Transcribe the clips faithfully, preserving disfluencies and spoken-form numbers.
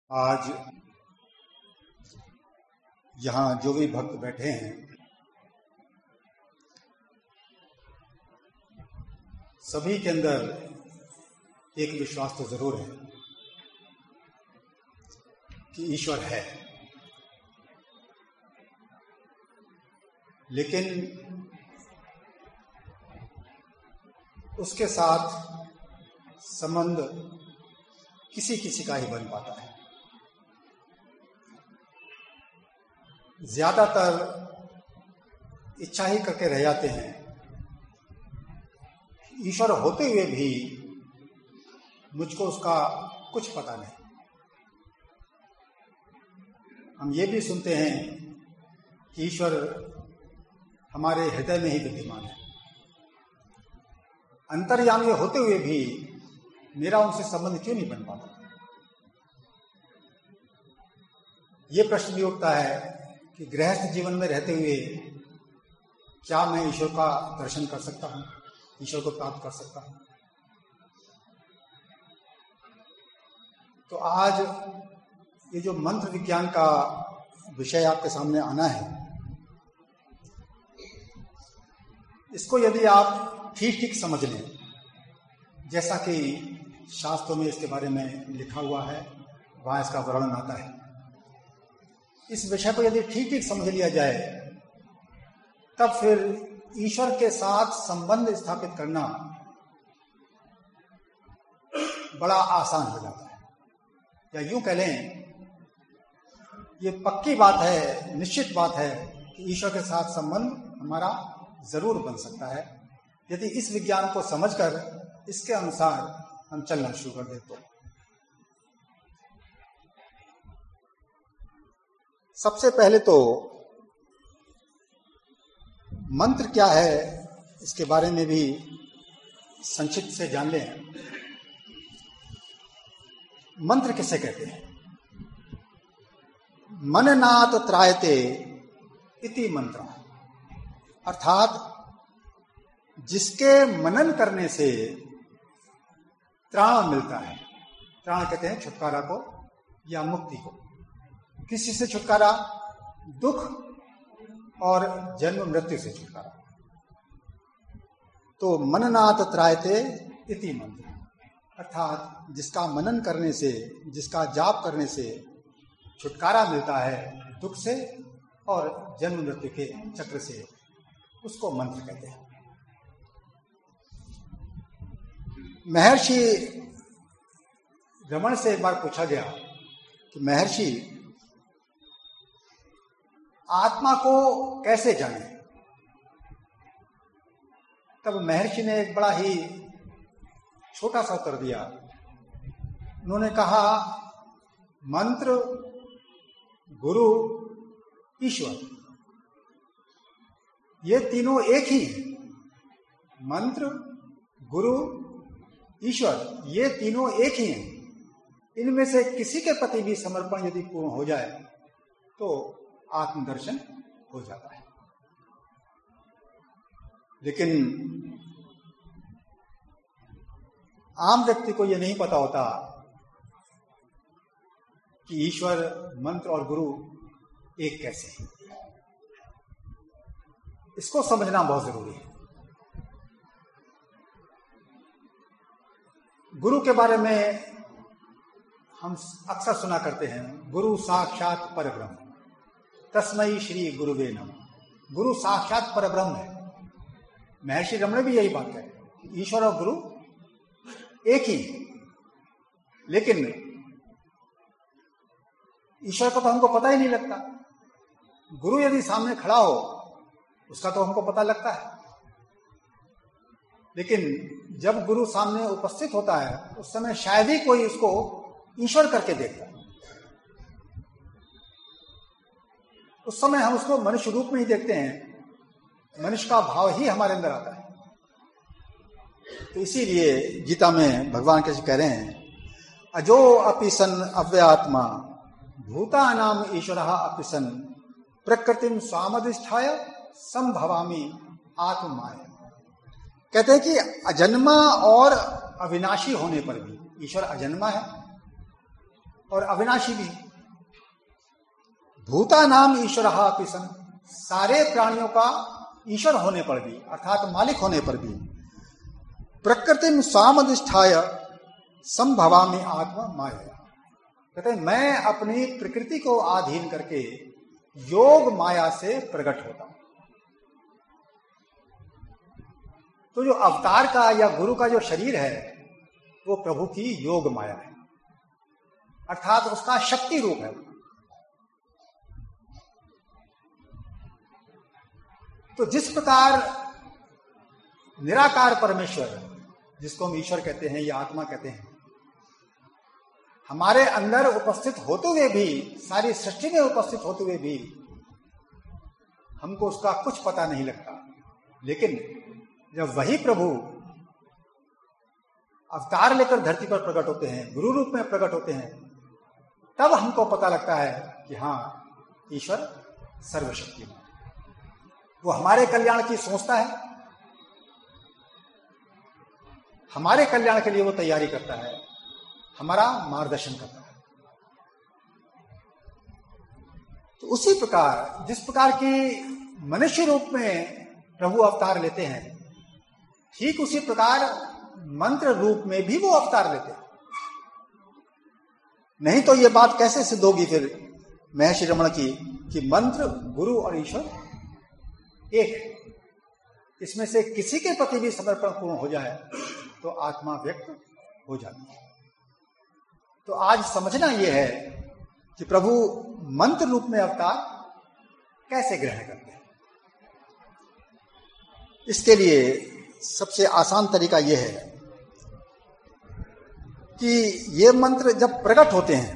आज यहाँ जो भी भक्त बैठे हैं, सभी के अंदर एक विश्वास तो जरूर है कि ईश्वर है, लेकिन उसके साथ संबंध किसी किसी का ही बन पाता है। ज्यादातर इच्छा ही करके रह जाते हैं, ईश्वर होते हुए भी मुझको उसका कुछ पता नहीं। हम ये भी सुनते हैं कि ईश्वर हमारे हृदय में ही विद्यमान है। अंतर्यामी होते हुए भी मेरा उनसे संबंध क्यों नहीं बन पाता? ये प्रश्न भी उठता है कि गृहस्थ जीवन में रहते हुए क्या मैं ईश्वर का दर्शन कर सकता हूं, ईश्वर को प्राप्त कर सकता हूं? तो आज ये जो मंत्र विज्ञान का विषय आपके सामने आना है, इसको यदि आप ठीक ठीक समझ लें, जैसा कि शास्त्रों में इसके बारे में लिखा हुआ है, वहां इसका वर्णन आता है, इस विषय को यदि ठीक ठीक समझ लिया जाए, तब फिर ईश्वर के साथ संबंध स्थापित करना बड़ा आसान हो जाता है। या यूं कह लें, ये पक्की बात है, निश्चित बात है कि ईश्वर के साथ संबंध हमारा जरूर बन सकता है, यदि इस विज्ञान को समझकर इसके अनुसार हम चलना शुरू कर दें। तो सबसे पहले तो मंत्र क्या है, इसके बारे में भी संक्षिप्त से जान लें। मंत्र किसे कहते हैं? मननात् त्रायते इति मंत्र, अर्थात जिसके मनन करने से त्राण मिलता है। त्राण कहते हैं छुटकारा को या मुक्ति को। किसी से छुटकारा? दुख और जन्म मृत्यु से छुटकारा। तो मननात् त्रायते इति मंत्र, अर्थात जिसका मनन करने से, जिसका जाप करने से छुटकारा मिलता है दुख से और जन्म मृत्यु के चक्र से, उसको मंत्र कहते हैं। महर्षि रमण से एक बार पूछा गया कि महर्षि, आत्मा को कैसे जाने? तब महर्षि ने एक बड़ा ही छोटा सा उत्तर दिया। उन्होंने कहा, मंत्र, गुरु, ईश्वर, ये तीनों एक ही हैं। मंत्र, गुरु, ईश्वर, ये तीनों एक ही हैं। इनमें से किसी के प्रति भी समर्पण यदि पूर्ण हो जाए तो आत्मदर्शन हो जाता है। लेकिन आम व्यक्ति को यह नहीं पता होता कि ईश्वर, मंत्र और गुरु एक कैसे हैं। इसको समझना बहुत जरूरी है। गुरु के बारे में हम अक्सर सुना करते हैं, गुरु साक्षात परब्रह्म, तस्मै श्री गुरुवे नमः। गुरु साक्षात परब्रह्म है। महर्षि रमण भी यही बात है, ईश्वर और गुरु एक ही। लेकिन ईश्वर का तो हमको पता ही नहीं लगता। गुरु यदि सामने खड़ा हो, उसका तो हमको पता लगता है। लेकिन जब गुरु सामने उपस्थित होता है, उस समय शायद ही कोई उसको ईश्वर करके देखता है। उस समय हम उसको मनुष्य रूप में ही देखते हैं, मनुष्य का भाव ही हमारे अंदर आता है। तो इसीलिए गीता में भगवान कैसे कह रहे हैं, अजो अपि सन अव्यात्मा भूतानाम ईश्वरः अपि सन प्रकृतिम स्वामधिष्ठाय संभवामि आत्ममाया। कहते हैं कि अजन्मा और अविनाशी होने पर भी ईश्वर अजन्मा है और अविनाशी भी। भूता नाम ईश्वरः अपि सन, सारे प्राणियों का ईश्वर होने पर भी अर्थात मालिक होने पर भी प्रकृतिम स्वामधिष्ठाय संभवामि आत्मा माया, कहते हैं मैं अपनी प्रकृति को अधीन करके योग माया से प्रकट होता हूं। तो जो अवतार का या गुरु का जो शरीर है वो प्रभु की योग माया है, अर्थात उसका शक्ति रूप है। तो जिस प्रकार निराकार परमेश्वर, जिसको हम ईश्वर कहते हैं या आत्मा कहते हैं, हमारे अंदर उपस्थित होते हुए भी, सारी सृष्टि में उपस्थित होते हुए भी हमको उसका कुछ पता नहीं लगता, लेकिन जब वही प्रभु अवतार लेकर धरती पर प्रकट होते हैं, गुरु रूप में प्रकट होते हैं, तब हमको पता लगता है कि हाँ, ईश्वर सर्वशक्तिमान, वो हमारे कल्याण की सोचता है, हमारे कल्याण के लिए वो तैयारी करता है, हमारा मार्गदर्शन करता है। तो उसी प्रकार जिस प्रकार की मनुष्य रूप में प्रभु अवतार लेते हैं, ठीक उसी प्रकार मंत्र रूप में भी वो अवतार लेते हैं। नहीं तो ये बात कैसे सिद्ध होगी फिर महर्षि रमण की कि मंत्र, गुरु और ईश्वर एक, इसमें से किसी के प्रति भी समर्पण पूर्ण हो जाए तो आत्मा व्यक्त हो जाती है। तो आज समझना यह है कि प्रभु मंत्र रूप में अवतार कैसे ग्रहण करते हैं। इसके लिए सबसे आसान तरीका यह है कि ये मंत्र जब प्रकट होते हैं,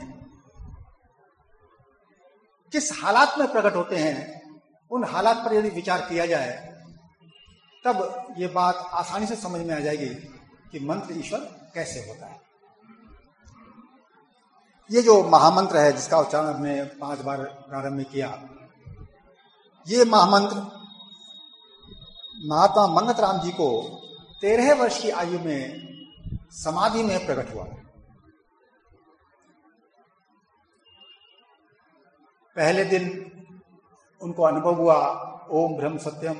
किस हालात में प्रकट होते हैं, उन हालात पर यदि विचार किया जाए तब ये बात आसानी से समझ में आ जाएगी कि मंत्र ईश्वर कैसे होता है। ये जो महामंत्र है जिसका उच्चारण हमने पांच बार प्रारंभ में किया, ये महामंत्र महात्मा मंगत राम जी को तेरह वर्ष की आयु में समाधि में प्रकट हुआ। पहले दिन उनको अनुभव हुआ ओम ब्रह्म सत्यम,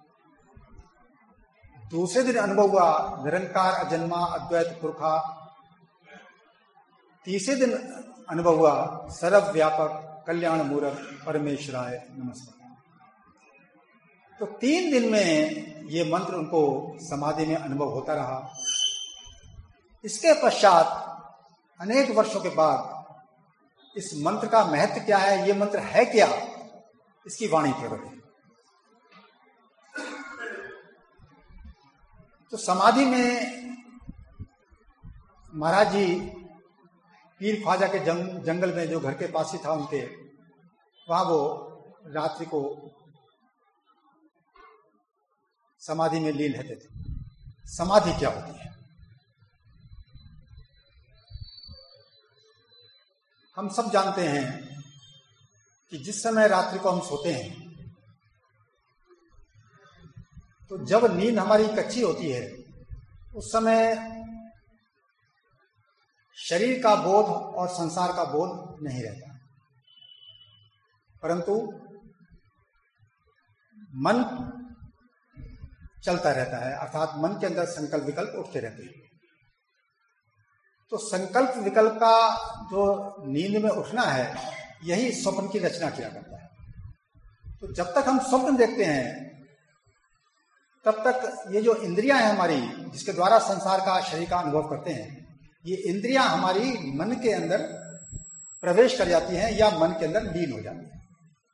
दूसरे दिन अनुभव हुआ निरंकार अजन्मा अद्वैत पुरखा, तीसरे दिन अनुभव हुआ सर्व व्यापक कल्याण मूरत परमेश्वराय नमस्कार। तो तीन दिन में ये मंत्र उनको समाधि में अनुभव होता रहा। इसके पश्चात अनेक वर्षों के बाद इस मंत्र का महत्व क्या है, ये मंत्र है क्या, इसकी वाणी प्रकट है। तो समाधि में महाराज जी पीर ख्वाजा के जंग, जंगल में जो घर के पास ही था उनके, वहां वो रात्रि को समाधि में लीन रहते थे। समाधि क्या होती है? हम सब जानते हैं कि जिस समय रात्रि को हम सोते हैं तो जब नींद हमारी कच्ची होती है उस समय शरीर का बोध और संसार का बोध नहीं रहता, परंतु मन चलता रहता है, अर्थात मन के अंदर संकल्प विकल्प उठते रहते हैं। तो संकल्प विकल्प का जो नींद में उठना है, यही स्वप्न की रचना किया करता है। तो जब तक हम स्वप्न देखते हैं तब तक ये जो इंद्रियां हैं हमारी, जिसके द्वारा संसार का शरीर का अनुभव करते हैं, ये इंद्रियां हमारी मन के अंदर प्रवेश कर जाती हैं या मन के अंदर लीन हो जाती हैं।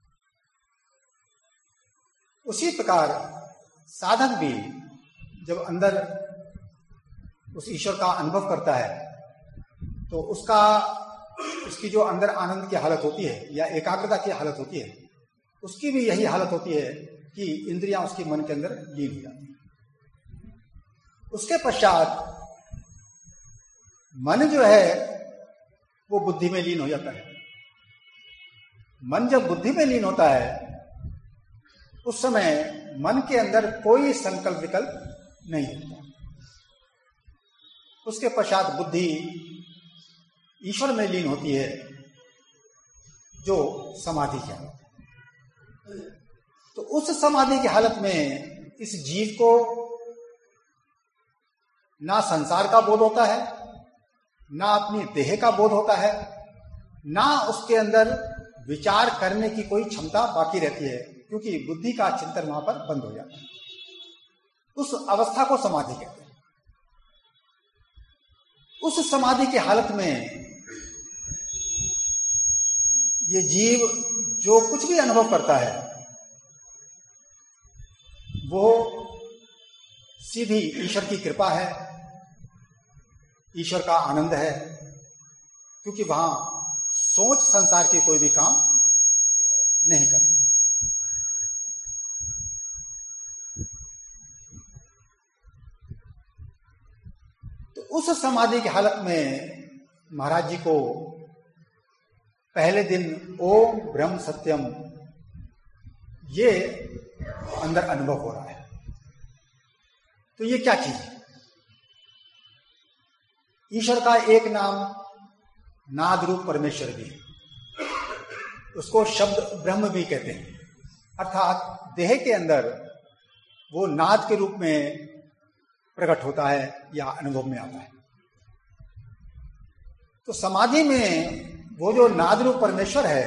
उसी प्रकार साधक भी जब अंदर उस ईश्वर का अनुभव करता है तो उसका उसकी जो अंदर आनंद की हालत होती है या एकाग्रता की हालत होती है, उसकी भी यही हालत होती है कि इंद्रियां उसके मन के अंदर लीन हो जाती हैं। उसके पश्चात मन जो है वो बुद्धि में लीन हो जाता है। मन जब बुद्धि में लीन होता है उस समय मन के अंदर कोई संकल्प विकल्प नहीं होता। उसके पश्चात बुद्धि ईश्वर में लीन होती है, जो समाधि की हालत है। तो उस समाधि की हालत में इस जीव को ना संसार का बोध होता है, ना अपनी देह का बोध होता है, ना उसके अंदर विचार करने की कोई क्षमता बाकी रहती है, क्योंकि बुद्धि का चिंतन वहां पर बंद हो जाता है। उस अवस्था को समाधि कहते हैं। उस समाधि की हालत में ये जीव जो कुछ भी अनुभव करता है वो सीधी ईश्वर की कृपा है, ईश्वर का आनंद है, क्योंकि वहां सोच संसार के कोई भी काम नहीं करते। तो उस समाधि की हालत में महाराज जी को पहले दिन ओम ब्रह्म सत्यम ये अंदर अनुभव हो रहा है। तो ये क्या चीज है? ईश्वर का एक नाम नाद रूप परमेश्वर भी है, उसको शब्द ब्रह्म भी कहते हैं, अर्थात देह के अंदर वो नाद के रूप में प्रकट होता है या अनुभव में आता है। तो समाधि में वो जो नाद रूप परमेश्वर है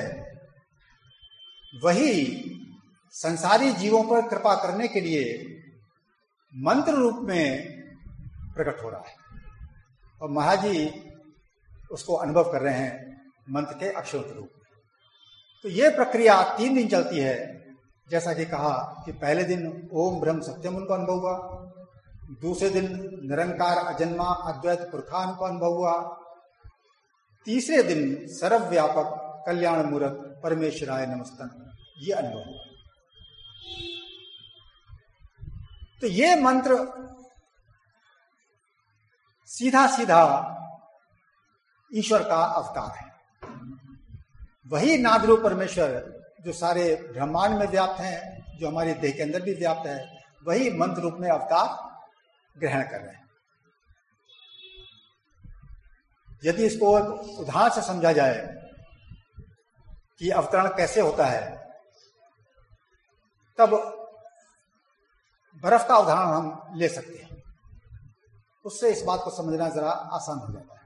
वही संसारी जीवों पर कृपा करने के लिए मंत्र रूप में प्रकट हो रहा है, और महाराज जी उसको अनुभव कर रहे हैं मंत्र के अक्षरों के रूप में। तो ये प्रक्रिया तीन दिन चलती है, जैसा कि कहा कि पहले दिन ओम ब्रह्म सत्यम उनको अनुभव हुआ, दूसरे दिन निरंकार अजन्मा अद्वैत पुरखा उनको अनुभव हुआ, तीसरे दिन सर्वव्यापक कल्याण मूर्त परमेश्वराय नमस्तन ये अनुभव हुआ। तो ये मंत्र सीधा सीधा ईश्वर का अवतार है। वही नादरूप परमेश्वर जो सारे ब्रह्मांड में व्याप्त है, जो हमारे देह के अंदर भी व्याप्त है, वही मंत्र रूप में अवतार ग्रहण कर रहे हैं। यदि इसको उदाहरण से समझा जाए कि अवतरण कैसे होता है, तब बर्फ का उदाहरण हम ले सकते हैं, उससे इस बात को समझना जरा आसान हो जाता है।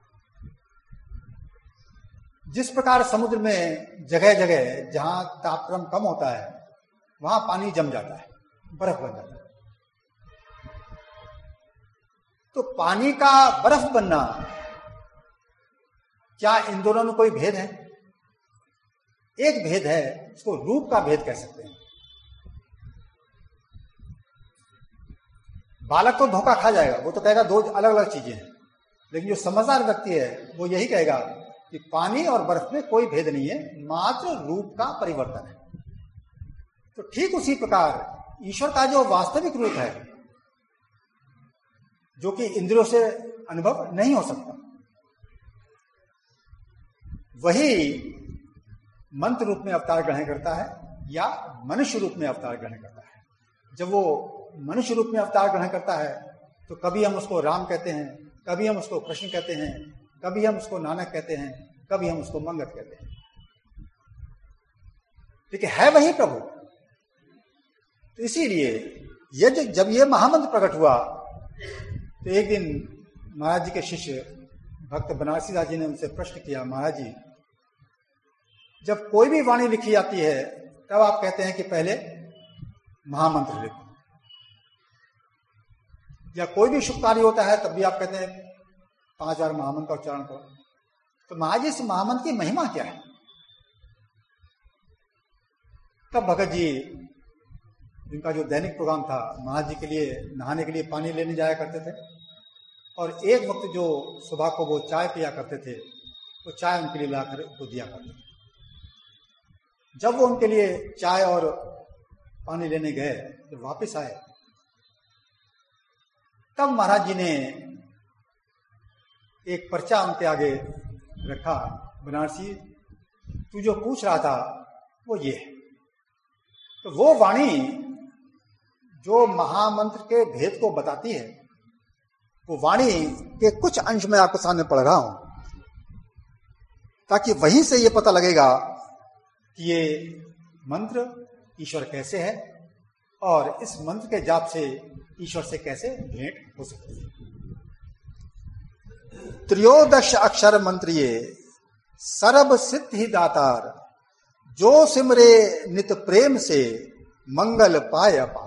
जिस प्रकार समुद्र में जगह जगह जहां तापक्रम कम होता है वहां पानी जम जाता है, बर्फ बन जाता है। तो पानी का बर्फ बनना, क्या इन दोनों में कोई भेद है? एक भेद है, इसको रूप का भेद कह सकते हैं। बालक तो धोखा खा जाएगा, वो तो कहेगा दो अलग अलग चीजें हैं, लेकिन जो समझदार व्यक्ति है वो यही कहेगा कि पानी और बर्फ में कोई भेद नहीं है, मात्र रूप का परिवर्तन है। तो ठीक उसी प्रकार ईश्वर का जो वास्तविक रूप है, जो कि इंद्रियों से अनुभव नहीं हो सकता, वही मंत्र रूप में अवतार ग्रहण करता है या मनुष्य रूप में अवतार ग्रहण करता है। जब वो मनुष्य रूप में अवतार ग्रहण करता है तो कभी हम उसको राम कहते हैं, कभी हम उसको कृष्ण कहते हैं, कभी हम उसको नानक कहते हैं, कभी हम उसको मंगत कहते हैं, लेकिन है वही प्रभु। तो इसीलिए ये जब ये महामंत्र प्रकट हुआ तो एक दिन महाराज जी के शिष्य भक्त बनारसी दास जी ने उनसे प्रश्न किया, महाराज जी जब कोई भी वाणी लिखी जाती है तब आप कहते हैं कि पहले महामंत्र लिखो, या कोई भी शुभ कार्य होता है तब भी आप कहते हैं पांच बार महामंत्र का उच्चारण करो। तो महाराज जी इस महामंत्र की महिमा क्या है? तब भगत जी, जिनका जो दैनिक प्रोग्राम था, महाराज जी के लिए नहाने के लिए पानी लेने जाया करते थे, और एक वक्त जो सुबह को वो चाय पिया करते थे, वो चाय उनके लिए लाकर उनको दिया करते थे। जब वो उनके लिए चाय और पानी लेने गए, जब वापस आए, तब महाराज जी ने एक पर्चा उनके आगे रखा, बनारसी तू जो पूछ रहा था वो ये है। तो वो वाणी जो महामंत्र के भेद को बताती है, वो वाणी के कुछ अंश में आपके सामने पढ़ रहा हूं। ताकि वहीं से ये पता लगेगा कि ये मंत्र ईश्वर कैसे है और इस मंत्र के जाप से ईश्वर से कैसे भेंट हो सकती है। त्रयोदश अक्षर मंत्र ये सर्व सिद्धि दातार, जो सिमरे नित प्रेम से मंगल पाय अपार।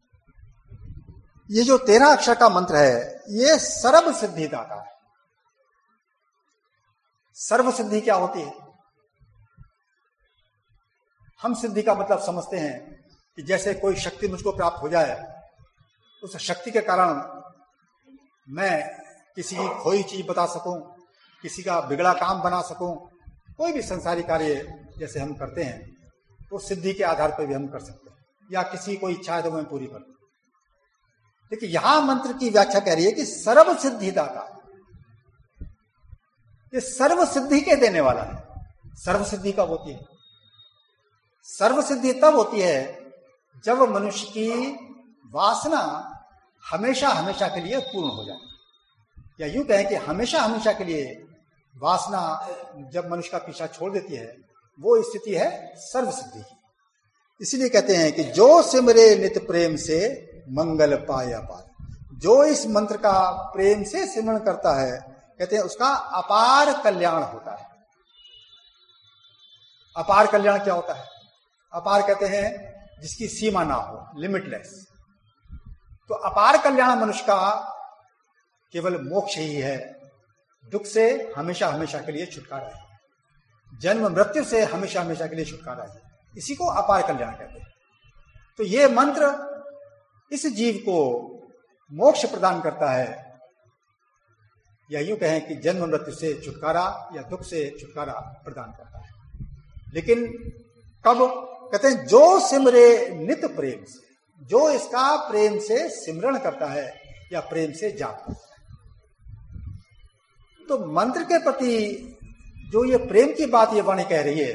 ये जो तेरह अक्षर का मंत्र है ये सर्व सिद्धि दाता है। सर्व सिद्धि क्या होती है? हम सिद्धि का मतलब समझते हैं कि जैसे कोई शक्ति मुझको प्राप्त हो जाए, उस शक्ति के कारण मैं किसी की खोई चीज बता सकूं, किसी का बिगड़ा काम बना सकूं, कोई भी संसारी कार्य जैसे हम करते हैं तो सिद्धि के आधार पर भी हम कर सकते हैं, या किसी कोई इच्छा है तो मैं पूरी कर दूं। लेकिन यहां मंत्र की व्याख्या कह रही है कि सर्व सिद्धि दाता, ये सर्व सिद्धि के देने वाला है। सर्व सिद्धि कब होती है? सर्व सिद्धि तब होती है जब मनुष्य की वासना हमेशा हमेशा के लिए पूर्ण हो जाए, या यूं कहें कि हमेशा हमेशा के लिए वासना जब मनुष्य का पीछा छोड़ देती है, वो स्थिति है सर्व सिद्धि की। इसलिए कहते हैं कि जो सिमरे नित प्रेम से मंगल पाय अपार, जो इस मंत्र का प्रेम से सिमरण करता है, कहते हैं उसका अपार कल्याण होता है। अपार कल्याण क्या होता है? अपार कहते हैं जिसकी सीमा ना हो, लिमिटलेस। तो अपार कल्याण मनुष्य का केवल मोक्ष ही है, दुख से हमेशा हमेशा के लिए छुटकारा है, जन्म मृत्यु से हमेशा हमेशा के लिए छुटकारा है, इसी को अपार कल्याण कहते हैं। तो ये मंत्र इस जीव को मोक्ष प्रदान करता है, या यूं कहें कि जन्म मृत्यु से छुटकारा या दुख से छुटकारा प्रदान करता है। लेकिन कब? कहते हैं जो सिमरे नित प्रेम से, जो इसका प्रेम से सिमरण करता है या प्रेम से जाप करता है। तो मंत्र के प्रति जो ये प्रेम की बात ये वाणी कह रही है,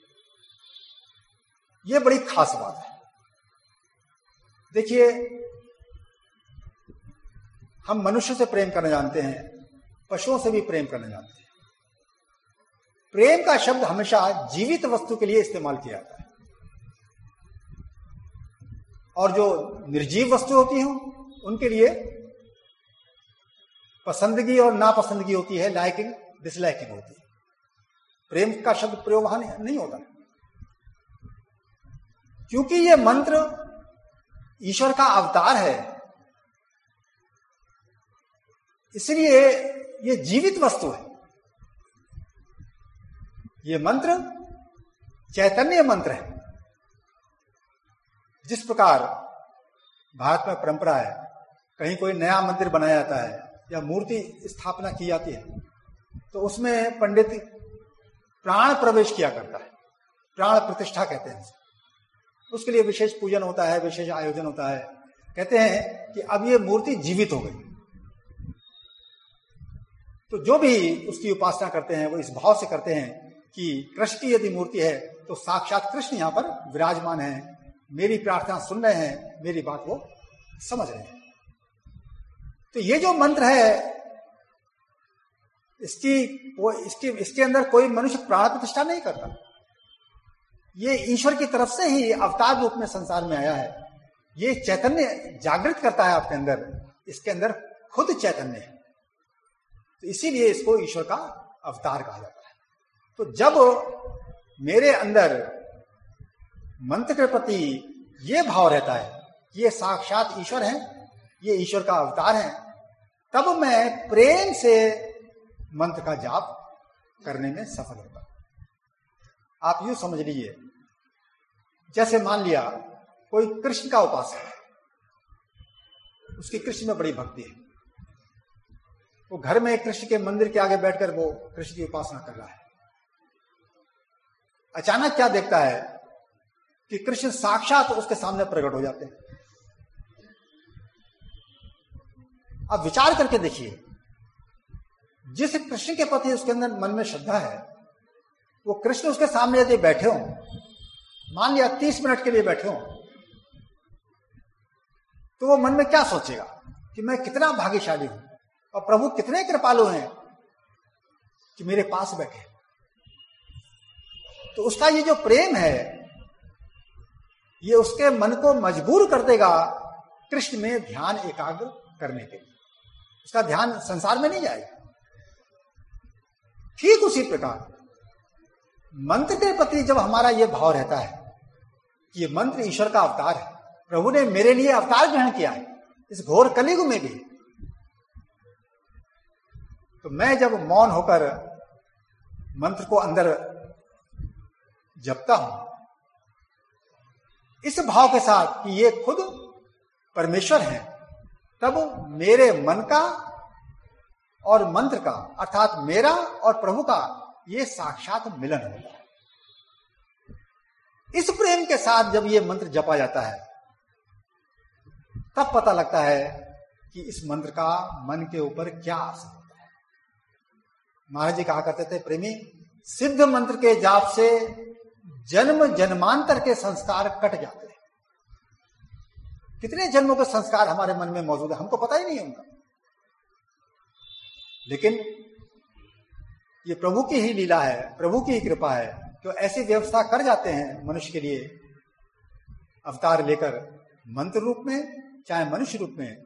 ये बड़ी खास बात है। देखिए, हम मनुष्य से प्रेम करना जानते हैं, पशुओं से भी प्रेम करना जानते हैं। प्रेम का शब्द हमेशा जीवित वस्तु के लिए इस्तेमाल किया जाता है, और जो निर्जीव वस्तु होती हैं उनके लिए पसंदगी और नापसंदगी होती है, लाइकिंग डिसलाइकिंग होती है। प्रेम का शब्द प्रयोग वहां नहीं होता, क्योंकि ये मंत्र ईश्वर का अवतार है, इसलिए ये जीवित वस्तु है। ये मंत्र चैतन्य मंत्र है। जिस प्रकार भारत में परंपरा है, कहीं कोई नया मंदिर बनाया जाता है या मूर्ति स्थापना की जाती है, तो उसमें पंडित प्राण प्रवेश किया करता है, प्राण प्रतिष्ठा कहते हैं। उसके लिए विशेष पूजन होता है, विशेष आयोजन होता है। कहते हैं कि अब ये मूर्ति जीवित हो गई, तो जो भी उसकी उपासना करते हैं वो इस भाव से करते हैं कि कृष्ण की यदि मूर्ति है तो साक्षात कृष्ण यहां पर विराजमान है, मेरी प्रार्थना सुन रहे हैं, मेरी बात वो समझ रहे हैं। तो ये जो मंत्र है, इसकी वो इसके इसके अंदर कोई मनुष्य प्राण प्रतिष्ठा नहीं करता। ये ईश्वर की तरफ से ही अवतार रूप में संसार में आया है। ये चैतन्य जागृत करता है आपके अंदर, इसके अंदर खुद चैतन्य है, तो इसीलिए इसको ईश्वर का अवतार कहा जाता है। तो जब मेरे अंदर मंत्र के प्रति ये भाव रहता है कि ये साक्षात ईश्वर हैं, ये ईश्वर का अवतार है, तब मैं प्रेम से मंत्र का जाप करने में सफल होता। आप यूं समझ लीजिए, जैसे मान लिया कोई कृष्ण का उपासक है, उसकी कृष्ण में बड़ी भक्ति है, वो घर में कृष्ण के मंदिर के आगे बैठकर वो कृष्ण की उपासना कर रहा है। अचानक क्या देखता है कि कृष्ण साक्षात उसके सामने प्रकट हो जाते हैं। अब विचार करके देखिए, जिस कृष्ण के प्रति उसके अंदर मन में श्रद्धा है, वो कृष्ण उसके सामने यदि बैठे हो, मान लिया तीस मिनट के लिए बैठे हो, तो वो मन में क्या सोचेगा कि मैं कितना भाग्यशाली हूं और प्रभु कितने कृपालु हैं कि मेरे पास बैठे। तो उसका ये जो प्रेम है ये उसके मन को मजबूर कर देगा कृष्ण में ध्यान एकाग्र करने के लिए। उसका ध्यान संसार में नहीं जाएगा। ठीक उसी प्रकार मंत्र के प्रति जब हमारा यह भाव रहता है कि ये मंत्र ईश्वर का अवतार है, प्रभु ने मेरे लिए अवतार ग्रहण किया है इस घोर कलयुग में भी, तो मैं जब मौन होकर मंत्र को अंदर जपता हूं इस भाव के साथ कि ये खुद परमेश्वर है, तब मेरे मन का और मंत्र का अर्थात मेरा और प्रभु का ये साक्षात मिलन होता है। इस प्रेम के साथ जब ये मंत्र जपा जाता है तब पता लगता है कि इस मंत्र का मन के ऊपर क्या असर होता है। महाराज जी कहा करते थे, प्रेमी सिद्ध मंत्र के जाप से जन्म जन्मांतर के संस्कार कट जाते हैं। कितने जन्मों के संस्कार हमारे मन में मौजूद है हमको पता ही नहीं उनका, लेकिन ये प्रभु की ही लीला है, प्रभु की ही कृपा है तो ऐसी व्यवस्था कर जाते हैं मनुष्य के लिए अवतार लेकर, मंत्र रूप में चाहे मनुष्य रूप में,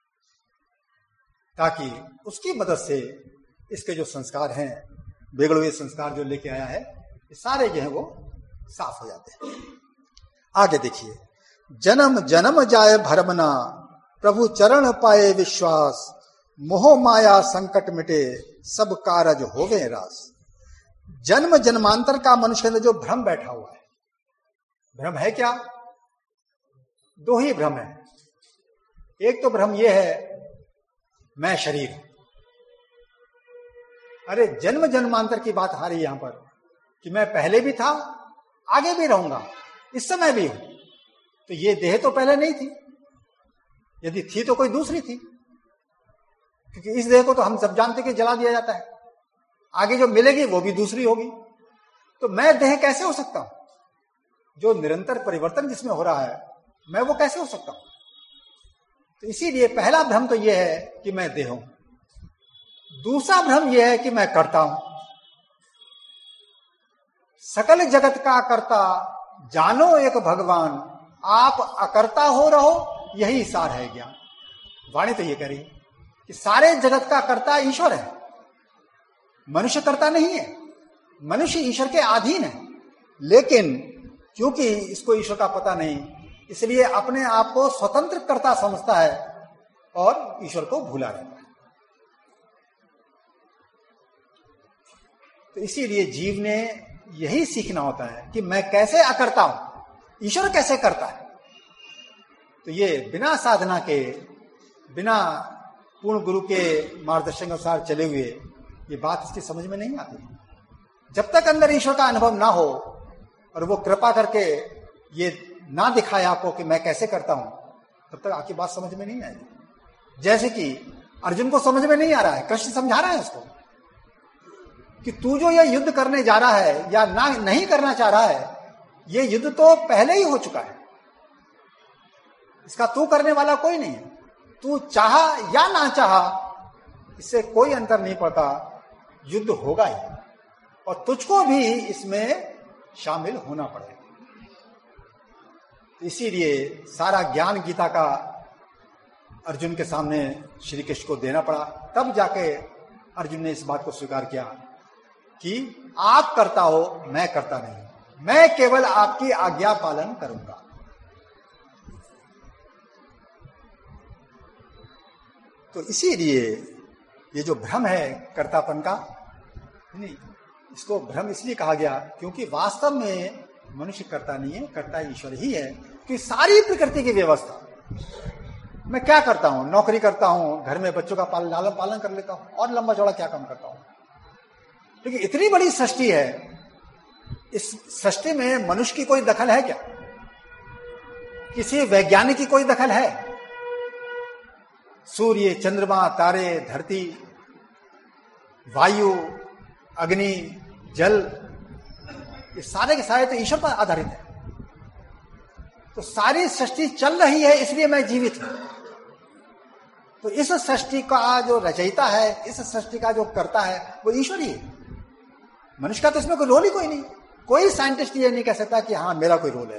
ताकि उसकी मदद से इसके जो संस्कार हैं, बिगड़े हुए संस्कार जो लेके आया है, ये सारे जो है वो साफ हो जाते हैं। आगे देखिए, जन्म जन्म जाए भरमना प्रभु चरण पाए विश्वास, मोह माया संकट मिटे सब कारज होवे रास। जन्म जन्मांतर का मनुष्य ने जो भ्रम बैठा हुआ है, भ्रम है क्या? दो ही भ्रम है। एक तो भ्रम यह है मैं शरीर हूं। अरे जन्म जन्मांतर की बात आ रही है यहां पर कि मैं पहले भी था, आगे भी रहूंगा, इस समय भी हूं। तो ये देह तो पहले नहीं थी, यदि थी तो कोई दूसरी थी, क्योंकि इस देह को तो हम सब जानते कि जला दिया जाता है, आगे जो मिलेगी वो भी दूसरी होगी। तो मैं देह कैसे हो सकता हूं? जो निरंतर परिवर्तन जिसमें हो रहा है मैं वो कैसे हो सकता हूं? तो इसीलिए पहला भ्रम तो यह है कि मैं देह हूं। दूसरा भ्रम यह है कि मैं करता हूं। सकल जगत का कर्ता जानो एक भगवान, आप अकर्ता हो रहो यही सार है ज्ञान। वाणी तो ये कह रही कि सारे जगत का कर्ता ईश्वर है, मनुष्य कर्ता नहीं है। मनुष्य ईश्वर के अधीन है, लेकिन क्योंकि इसको ईश्वर का पता नहीं, इसलिए अपने आप को स्वतंत्र कर्ता समझता है और ईश्वर को भूला रहता है। तो इसीलिए जीव ने यही सीखना होता है कि मैं कैसे अकर्ता हूं, ईश्वर कैसे करता है। तो ये बिना साधना के, बिना पूर्ण गुरु के मार्गदर्शन के अनुसार चले हुए ये बात इसकी समझ में नहीं आती। जब तक अंदर ईश्वर का अनुभव ना हो और वो कृपा करके ये ना दिखाए आपको कि मैं कैसे करता हूं, तब तक आपकी बात समझ में नहीं आएगी। जैसे कि अर्जुन को समझ में नहीं आ रहा है, कृष्ण समझा रहा है उसको कि तू जो ये युद्ध करने जा रहा है या ना नहीं करना चाह रहा है, ये युद्ध तो पहले ही हो चुका है, इसका तू करने वाला कोई नहीं है। तू चाह या ना चाह इससे कोई अंतर नहीं पड़ता, युद्ध होगा ही और तुझको भी इसमें शामिल होना पड़ेगा। इसीलिए सारा ज्ञान गीता का अर्जुन के सामने श्री कृष्ण को देना पड़ा, तब जाके अर्जुन ने इस बात को स्वीकार किया कि आप करता हो, मैं करता नहीं, मैं केवल आपकी आज्ञा पालन करूंगा। तो इसीलिए ये जो भ्रम है कर्तापन का, नहीं, इसको भ्रम इसलिए कहा गया क्योंकि वास्तव में मनुष्य करता नहीं है, करता ईश्वर ही है। कि सारी प्रकृति की व्यवस्था, मैं क्या करता हूं, नौकरी करता हूं, घर में बच्चों का पालन लालन पालन कर लेता हूं, और लंबा चौड़ा क्या काम करता हूं, लेकिन इतनी बड़ी सृष्टि है, इस सृष्टि में मनुष्य की कोई दखल है क्या? किसी वैज्ञानिक की कोई दखल है? सूर्य, चंद्रमा, तारे, धरती, वायु, अग्नि, जल, ये सारे के सारे तो ईश्वर पर आधारित है। तो सारी सृष्टि चल रही है, इसलिए मैं जीवित हूं। तो इस सृष्टि का जो रचयिता है, इस सृष्टि का जो करता है, वो ईश्वर ही है। मनुष्य का तो इसमें कोई रोल ही कोई नहीं। कोई साइंटिस्ट ये नहीं कह सकता कि हाँ मेरा कोई रोल है।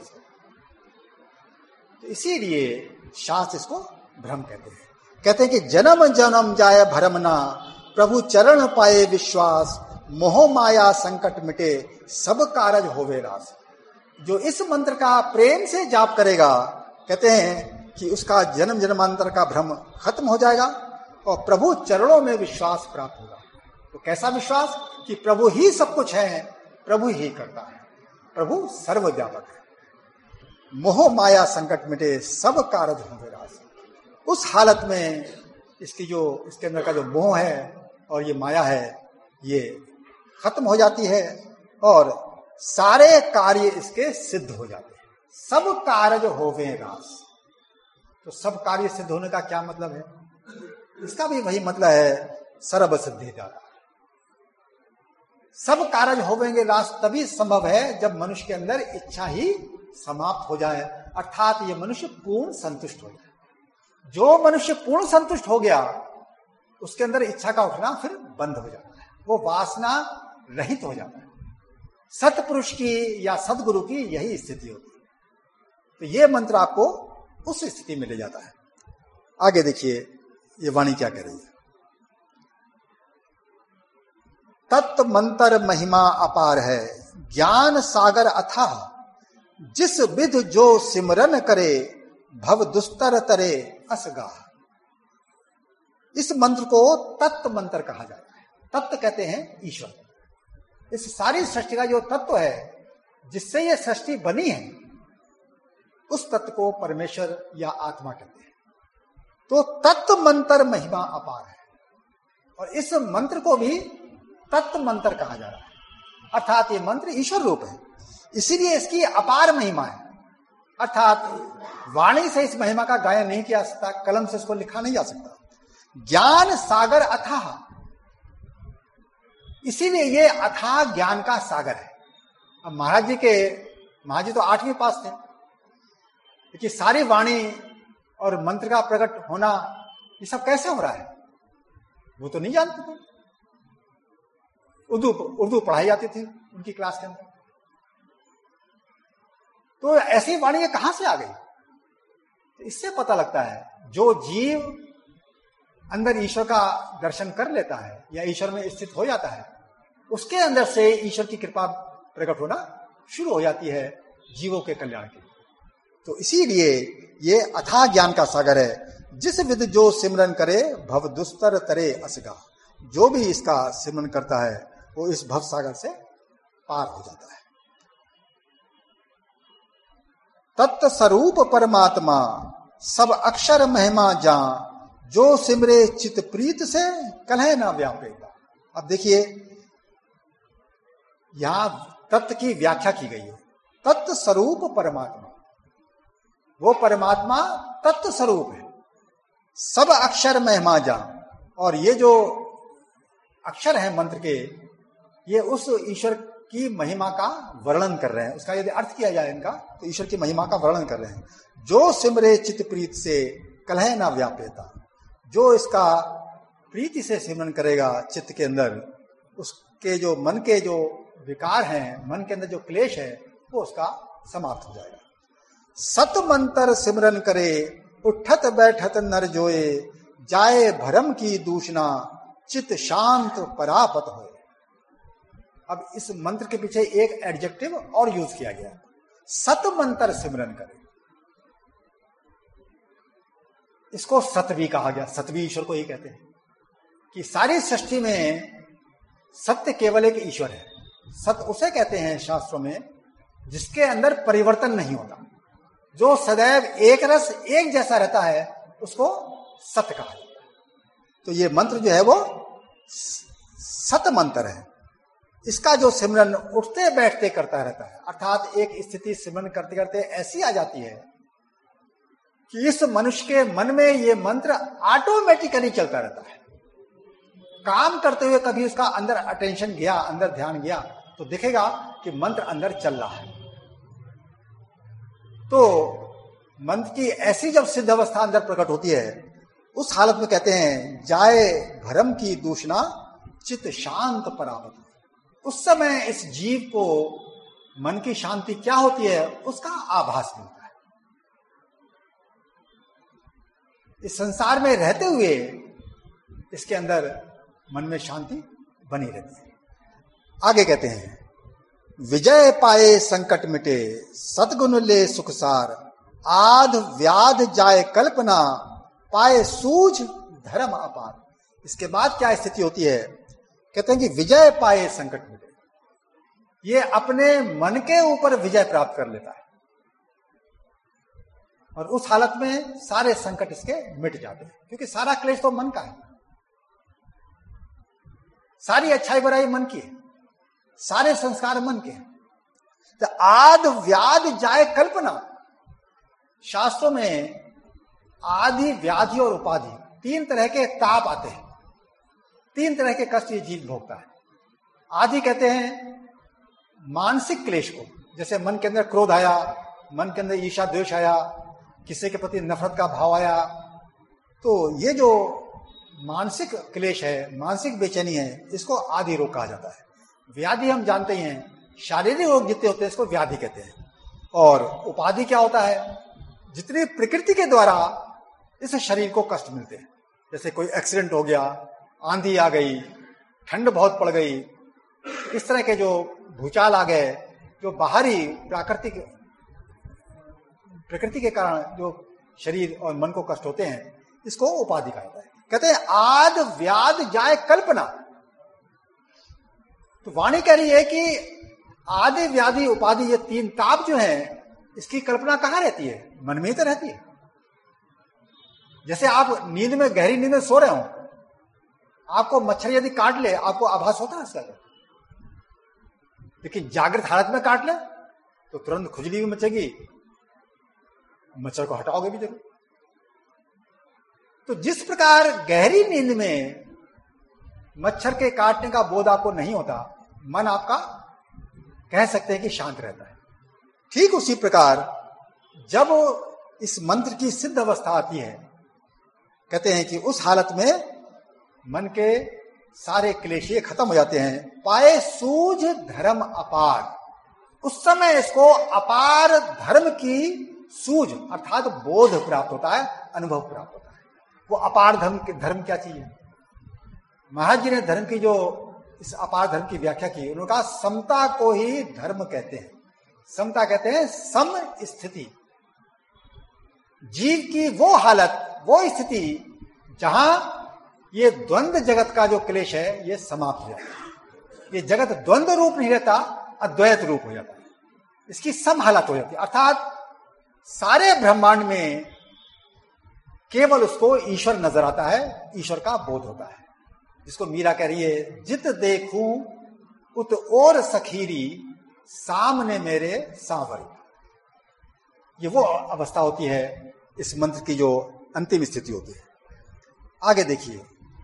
तो इसीलिए शास्त्र इसको भ्रम कहते हैं। कहते हैं कि जन्म जन्म जाए भ्रम ना, प्रभु चरण पाए विश्वास, मोह माया संकट मिटे, सब कारज होवे रास। जो इस मंत्र का प्रेम से जाप करेगा, कहते हैं कि उसका जन्म जन्मांतर का भ्रम खत्म हो जाएगा और प्रभु चरणों में विश्वास प्राप्त होगा। तो कैसा विश्वास? कि प्रभु ही सब कुछ है, प्रभु ही करता है, प्रभु सर्वव्यापक है। मोह माया संकट मिटे, सब कारज होवे रास। उस हालत में इसकी जो इसके अंदर का जो मोह है और ये माया है, ये खत्म हो जाती है और सारे कार्य इसके सिद्ध हो जाते हैं। सब कार्य होवे रास। तो सब कार्य सिद्ध होने का क्या मतलब है? इसका भी वही मतलब है, सर्व सिद्धि जाता। सब कार्य होवेंगे रास तभी संभव है जब मनुष्य के अंदर इच्छा ही समाप्त हो जाए, अर्थात ये मनुष्य पूर्ण संतुष्ट हो जाए। जो मनुष्य पूर्ण संतुष्ट हो गया, उसके अंदर इच्छा का उठना फिर बंद हो जाता है, वो वासना रहित हो जाता है। सतपुरुष की या सदगुरु की यही स्थिति होती है। तो ये मंत्र आपको उस स्थिति में ले जाता है। आगे देखिए ये वाणी क्या कह रही है। तत्व मंत्र महिमा अपार है, ज्ञान सागर अथाह, जिस विध जो सिमरन करे, भव दुस्तर तरे असगाह। इस मंत्र को तत्व मंत्र कहा जाता है। तत्व कहते हैं ईश्वर। इस सारी सृष्टि का जो तत्व है, जिससे ये सृष्टि बनी है, उस तत्व को परमेश्वर या आत्मा कहते हैं। तो तत्व मंत्र महिमा अपार है और इस मंत्र को भी तत्व मंत्र कहा जा रहा है, अर्थात ये मंत्र ईश्वर रूप है, इसीलिए इसकी अपार महिमा है। अर्थात वाणी से इस महिमा का गायन नहीं किया जा सकता, कलम से इसको लिखा नहीं जा सकता। ज्ञान सागर अथाह, इसीलिए ये अथाह ज्ञान का सागर है। अब महाराज जी के महाराज जी तो आठवीं पास थे, लेकिन सारी वाणी और मंत्र का प्रकट होना ये सब कैसे हो रहा है वो तो नहीं जानते थे। उर्दू उर्दू पढ़ाई जाती थी उनकी क्लास के अंदर, तो ऐसी वाणी ये कहां से आ गई? तो इससे पता लगता है जो जीव अंदर ईश्वर का दर्शन कर लेता है या ईश्वर में स्थित हो जाता है, उसके अंदर से ईश्वर की कृपा प्रकट होना शुरू हो जाती है जीवों के कल्याण के लिए। तो इसीलिए ये अथाह ज्ञान का सागर है। जिस विध जो सिमरन करे, भव दुस्तर तरे असगा। जो भी इसका सिमरन करता है वो इस भव सागर से पार हो जाता है। तत्व स्वरूप परमात्मा, सब अक्षर महिमा जा, जो सिमरे चित प्रीत से कलह ना व्यापेगा। अब देखिए यहां तत्व की व्याख्या की गई है। तत्व स्वरूप परमात्मा, वो परमात्मा तत्व स्वरूप है। सब अक्षर महिमा जा, और ये जो अक्षर है मंत्र के, ये उस ईश्वर की महिमा का वर्णन कर रहे हैं। उसका यदि अर्थ किया जाए इनका, तो ईश्वर की महिमा का वर्णन कर रहे हैं। जो सिमरे चित प्रीत से कलह ना व्यापेता, जो इसका प्रीति से सिमरन करेगा चित्त के अंदर, उसके जो मन के जो विकार हैं, मन के अंदर जो क्लेश है, वो उसका समाप्त हो जाएगा। सत मंत्र सिमरन करे, उठत बैठत नर जोए, जाए भरम की दूषणा, चित शांत परापत होए। अब इस मंत्र के पीछे एक एडजेक्टिव और यूज किया गया, सत मंत्र सिमरन करे। इसको सत्वी कहा गया। सत्वी ईश्वर को ही कहते हैं कि सारी सृष्टि में सत्य केवल एक ईश्वर है। सत्य उसे कहते हैं शास्त्रों में जिसके अंदर परिवर्तन नहीं होता, जो सदैव एक रस एक जैसा रहता है, उसको सत्य कहा जाता है। तो ये मंत्र जो है वो सत मंत्र है। इसका जो सिमरन उठते बैठते करता रहता है, अर्थात एक स्थिति सिमरन करते करते ऐसी आ जाती है कि इस मनुष्य के मन में ये मंत्र ऑटोमेटिकली चलता रहता है। काम करते हुए कभी उसका अंदर अटेंशन गया, अंदर ध्यान गया, तो दिखेगा कि मंत्र अंदर चल रहा है। तो मंत्र की ऐसी जब सिद्ध अवस्था अंदर प्रकट होती है, उस हालत में कहते हैं जाए भरम की दूषणा, चित शांत परावत। उस समय इस जीव को मन की शांति क्या होती है उसका आभास मिलता है। इस संसार में रहते हुए इसके अंदर मन में शांति बनी रहती है। आगे कहते हैं, विजय पाए संकट मिटे, सद्गुण ले सुखसार, आध व्याध जाए कल्पना, पाए सूझ धर्म अपार। इसके बाद क्या स्थिति होती है? कहते हैं कि विजय पाए संकट मिटे, ये अपने मन के ऊपर विजय प्राप्त कर लेता है और उस हालत में सारे संकट इसके मिट जाते हैं, क्योंकि सारा क्लेश तो मन का है, सारी अच्छाई बुराई मन की है, सारे संस्कार मन के हैं। तो आद व्याध जाए कल्पना, शास्त्रों में आदि व्याधि और उपाधि तीन तरह के ताप आते हैं, तीन तरह के कष्ट ये जीव भोगता है। आदि कहते हैं मानसिक क्लेश को, जैसे मन के अंदर क्रोध आया, मन के अंदर ईर्ष्या द्वेष आया, किसी के प्रति नफरत का भाव आया, तो ये जो मानसिक क्लेश है, मानसिक बेचैनी है, इसको आदि रोग कहा जाता है। व्याधि हम जानते हैं, शारीरिक रोग जितने होते हैं इसको व्याधि कहते हैं। और उपाधि क्या होता है? जितनी प्रकृति के द्वारा इस शरीर को कष्ट मिलते हैं, जैसे कोई एक्सीडेंट हो गया, आंधी आ गई, ठंड बहुत पड़ गई, इस तरह के जो भूचाल आ गए, जो बाहरी प्राकृतिक प्रकृति के कारण जो शरीर और मन को कष्ट होते हैं, इसको उपाधि कहा जाता है। कहते हैं आद व्याध जाए कल्पना। तो वाणी कह रही है कि आदि व्याधि उपाधि ये तीन ताप जो हैं, इसकी कल्पना कहां रहती है? मन में ही तो रहती है। जैसे आप नींद में, गहरी नींद में सो रहे हो, आपको मच्छर यदि काट ले, आपको आभास होता है इसका, लेकिन जागृत हालत में काट ले तो तुरंत खुजली भी मचेगी, मच्छर को हटाओगे भी जरूर। तो जिस प्रकार गहरी नींद में मच्छर के काटने का बोध आपको नहीं होता, मन आपका कह सकते हैं कि शांत रहता है। ठीक उसी प्रकार जब इस मंत्र की सिद्ध अवस्था आती है, कहते हैं कि उस हालत में मन के सारे क्लेश खत्म हो जाते हैं। पाए सूझ धर्म अपार, उस समय इसको अपार धर्म की सूझ अर्थात बोध प्राप्त होता है, अनुभव प्राप्त होता है। वो अपार धर्म धर्म क्या चीज है? महाराज जी ने धर्म की जो इस अपार धर्म की व्याख्या की, उन्होंने कहा समता को ही धर्म कहते हैं। समता कहते हैं सम स्थिति, जीव की वो हालत, वो स्थिति जहां ये द्वंद्व जगत का जो क्लेश है ये समाप्त हो जाता है। ये जगत द्वंद्व रूप नहीं रहता, अद्वैत रूप हो जाता है, इसकी सम हालत हो जाती है। अर्थात सारे ब्रह्मांड में केवल उसको ईश्वर नजर आता है, ईश्वर का बोध होता है, जिसको मीरा कह रही है, जित देखूं उत और सखीरी, सामने मेरे सांवरी। ये वो अवस्था होती है इस मंत्र की जो अंतिम स्थिति होती है। आगे देखिए,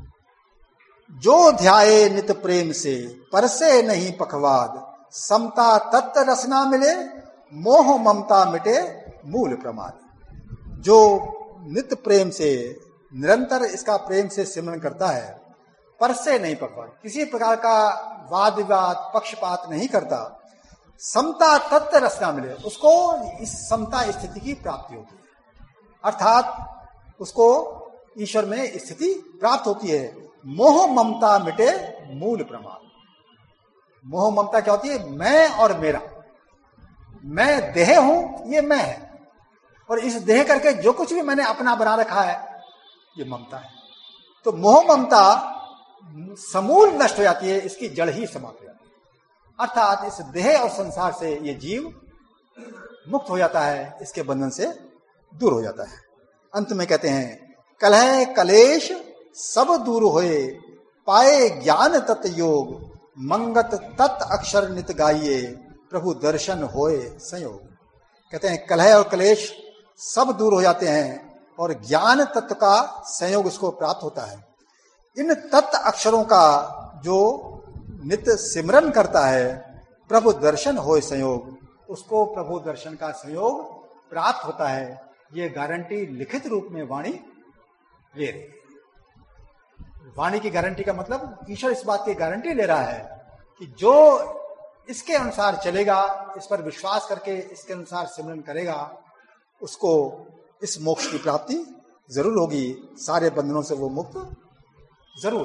जो ध्याये नित प्रेम से, परसे नहीं पखवाद, समता तत्व रसना मिले, मोह ममता मिटे मूल प्रमाद। जो नित प्रेम से, निरंतर इसका प्रेम से सिमरन करता है, परसे नहीं पखवाद, किसी प्रकार का वाद विवाद पक्षपात नहीं करता, समता तत्व रसना मिले, उसको इस समता स्थिति की प्राप्ति होती है। अर्थात उसको ईश्वर में स्थिति प्राप्त होती है। मोह ममता मिटे मूल प्रमाद। मोह ममता क्या होती है? मैं और मेरा, मैं देह हूं, ये मैं है, और इस देह करके जो कुछ भी मैंने अपना बना रखा है ये ममता है। तो मोह ममता समूल नष्ट हो जाती है, इसकी जड़ ही समाप्त हो जाती है। अर्थात इस देह और संसार से ये जीव मुक्त हो जाता है, इसके बंधन से दूर हो जाता है। अंत में कहते हैं, कलह कलेश सब दूर होए, पाए ज्ञान तत् योग, मंगत तत् अक्षर नित गाइए, प्रभु दर्शन होए संयोग। कहते हैं कलह और क्लेश सब दूर हो जाते हैं और ज्ञान तत्व का संयोग इसको प्राप्त होता है। इन तत्व अक्षरों का जो नित्य सिमरन करता है, प्रभु दर्शन होए संयोग, उसको प्रभु दर्शन का संयोग प्राप्त होता है। ये गारंटी लिखित रूप में वाणी ले रही है। वाणी की गारंटी का मतलब ईश्वर इस बात की गारंटी ले रहा है कि जो इसके अनुसार चलेगा, इस पर विश्वास करके इसके अनुसार सिमरन करेगा, उसको इस मोक्ष की प्राप्ति जरूर होगी, सारे बंधनों से वो मुक्त जरूर।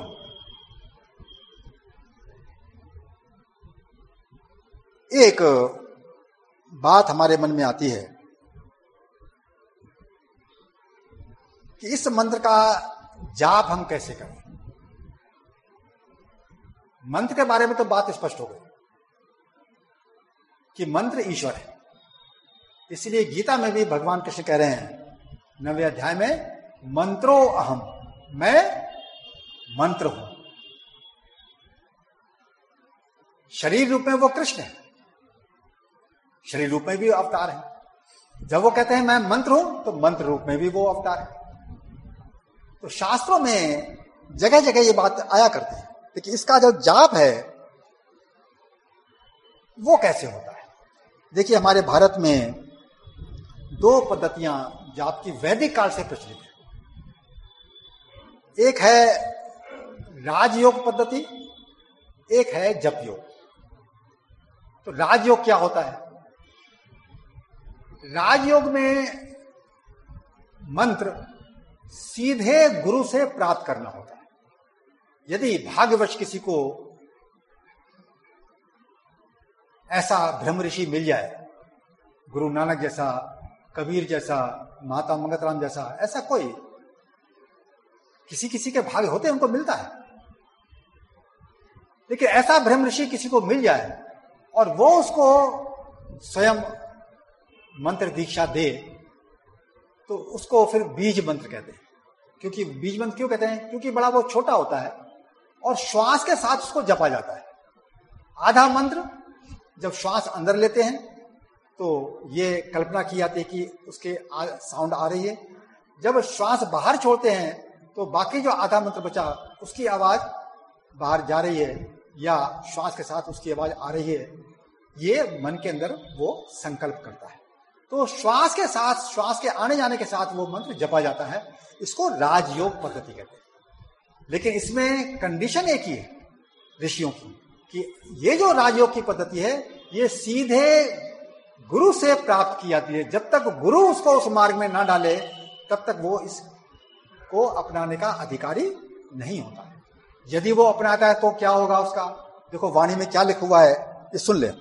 एक बात हमारे मन में आती है कि इस मंत्र का जाप हम कैसे करें। मंत्र के बारे में तो बात स्पष्ट हो गई कि मंत्र ईश्वर है, इसलिए गीता में भी भगवान कृष्ण कह रहे हैं नवे अध्याय में, मंत्रो अहम, मैं मंत्र हूं। शरीर रूप में वो कृष्ण है, शरीर रूप में भी अवतार है। जब वो कहते हैं मैं मंत्र हूं, तो मंत्र रूप में भी वो अवतार है। तो शास्त्रों में जगह जगह ये बात आया करती है, लेकिन इसका जो जाप है वो कैसे होता है। देखिए, हमारे भारत में दो पद्धतियां जाप की वैदिक काल से प्रचलित है। एक है राजयोग पद्धति, एक है जप योग। तो राजयोग क्या होता है? राजयोग में मंत्र सीधे गुरु से प्राप्त करना होता है। यदि भाग्यवश किसी को ऐसा ब्रह्म ऋषि मिल जाए, गुरु नानक जैसा, कबीर जैसा, माता मंगतराम जैसा, ऐसा कोई, किसी किसी के भाग्य होते हैं, उनको मिलता है। लेकिन ऐसा ब्रह्म ऋषि किसी को मिल जाए और वो उसको स्वयं मंत्र दीक्षा दे, तो उसको फिर बीज मंत्र कहते हैं। क्योंकि बीज मंत्र क्यों कहते हैं? क्योंकि बड़ा वो छोटा होता है और श्वास के साथ उसको जपा जाता है। आधा मंत्र जब श्वास अंदर लेते हैं तो ये कल्पना की जाती है कि उसके साउंड आ रही है, जब श्वास बाहर छोड़ते हैं तो बाकी जो आधा मंत्र बचा उसकी आवाज बाहर जा रही है या श्वास के साथ उसकी आवाज आ रही है, ये मन के अंदर वो संकल्प करता है। तो श्वास के साथ, श्वास के आने जाने के साथ वो मंत्र जपा जाता है। इसको राजयोग पद्धति कहते हैं। लेकिन इसमें कंडीशन एक ही है ऋषियों की, कि ये जो राजयोग की पद्धति है ये सीधे गुरु से प्राप्त की जाती है। जब तक गुरु उसको उस मार्ग में ना डाले तब तक वो इसको अपनाने का अधिकारी नहीं होता है। यदि वो अपनाता है तो क्या होगा उसका? देखो वाणी में क्या लिखा हुआ है, ये सुन ले।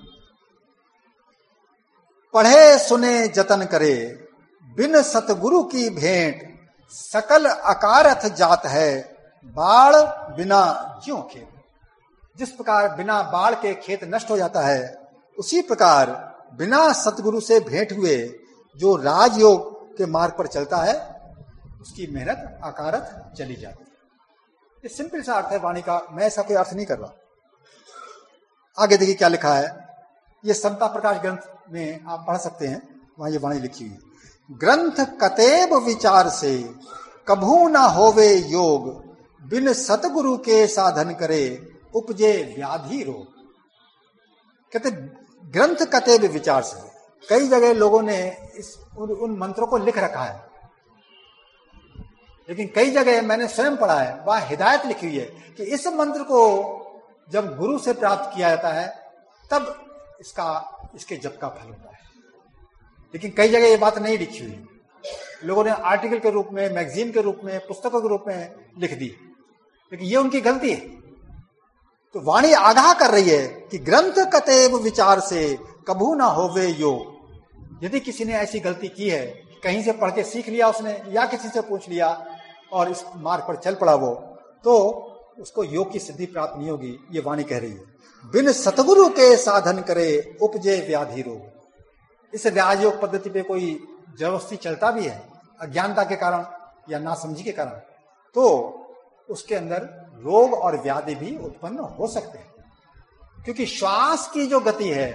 पढ़े सुने जतन करे, बिन सतगुरु की भेंट, सकल अकारथ जात है, बाढ़ बिना ज्यों खेत। जिस प्रकार बिना बाढ़ के खेत नष्ट हो जाता है, उसी प्रकार बिना सतगुरु से भेंट हुए जो राजयोग के मार्ग पर चलता है उसकी मेहनत अकारथ चली जाती है। ये सिंपल सा अर्थ है वाणी का, मैं ऐसा कोई अर्थ नहीं कर रहा। आगे देखिए क्या लिखा है, ये समता प्रकाश ग्रंथ में आप पढ़ सकते हैं, वहां ये वाणी लिखी हुई है। ग्रंथ कतेब विचार से कभू ना होवे योग, बिन सतगुरु के साधन करे उपजे व्याधि रोग। कहते ग्रंथ कतेब विचार से, कई जगह लोगों ने इस उन, उन मंत्रों को लिख रखा है, लेकिन कई जगह मैंने स्वयं पढ़ा है, वहां हिदायत लिखी हुई है कि इस मंत्र को जब गुरु से प्राप्त किया जाता है तब इसका इसके जप का फल होता है। लेकिन कई जगह ये बात नहीं लिखी हुई, लोगों ने आर्टिकल के रूप में, मैगजीन के रूप में, पुस्तकों के रूप में लिख दी, लेकिन ये उनकी गलती है। तो वाणी आगाह कर रही है कि ग्रंथ कतेब विचार से कभू ना होवे योग। यदि किसी ने ऐसी गलती की है, कहीं से पढ़ के सीख लिया उसने या किसी से पूछ लिया और इस मार्ग पर चल पड़ा वो, तो उसको योग की सिद्धि प्राप्त नहीं होगी। ये वाणी कह रही है बिन सतगुरु के साधन करे उपजे व्याधि रोग। इस राजयोग पद्धति पे कोई जबरदस्ती चलता भी है अज्ञानता के कारण या नासमझी के कारण, तो उसके अंदर रोग और व्याधि भी उत्पन्न हो सकते हैं। क्योंकि श्वास की जो गति है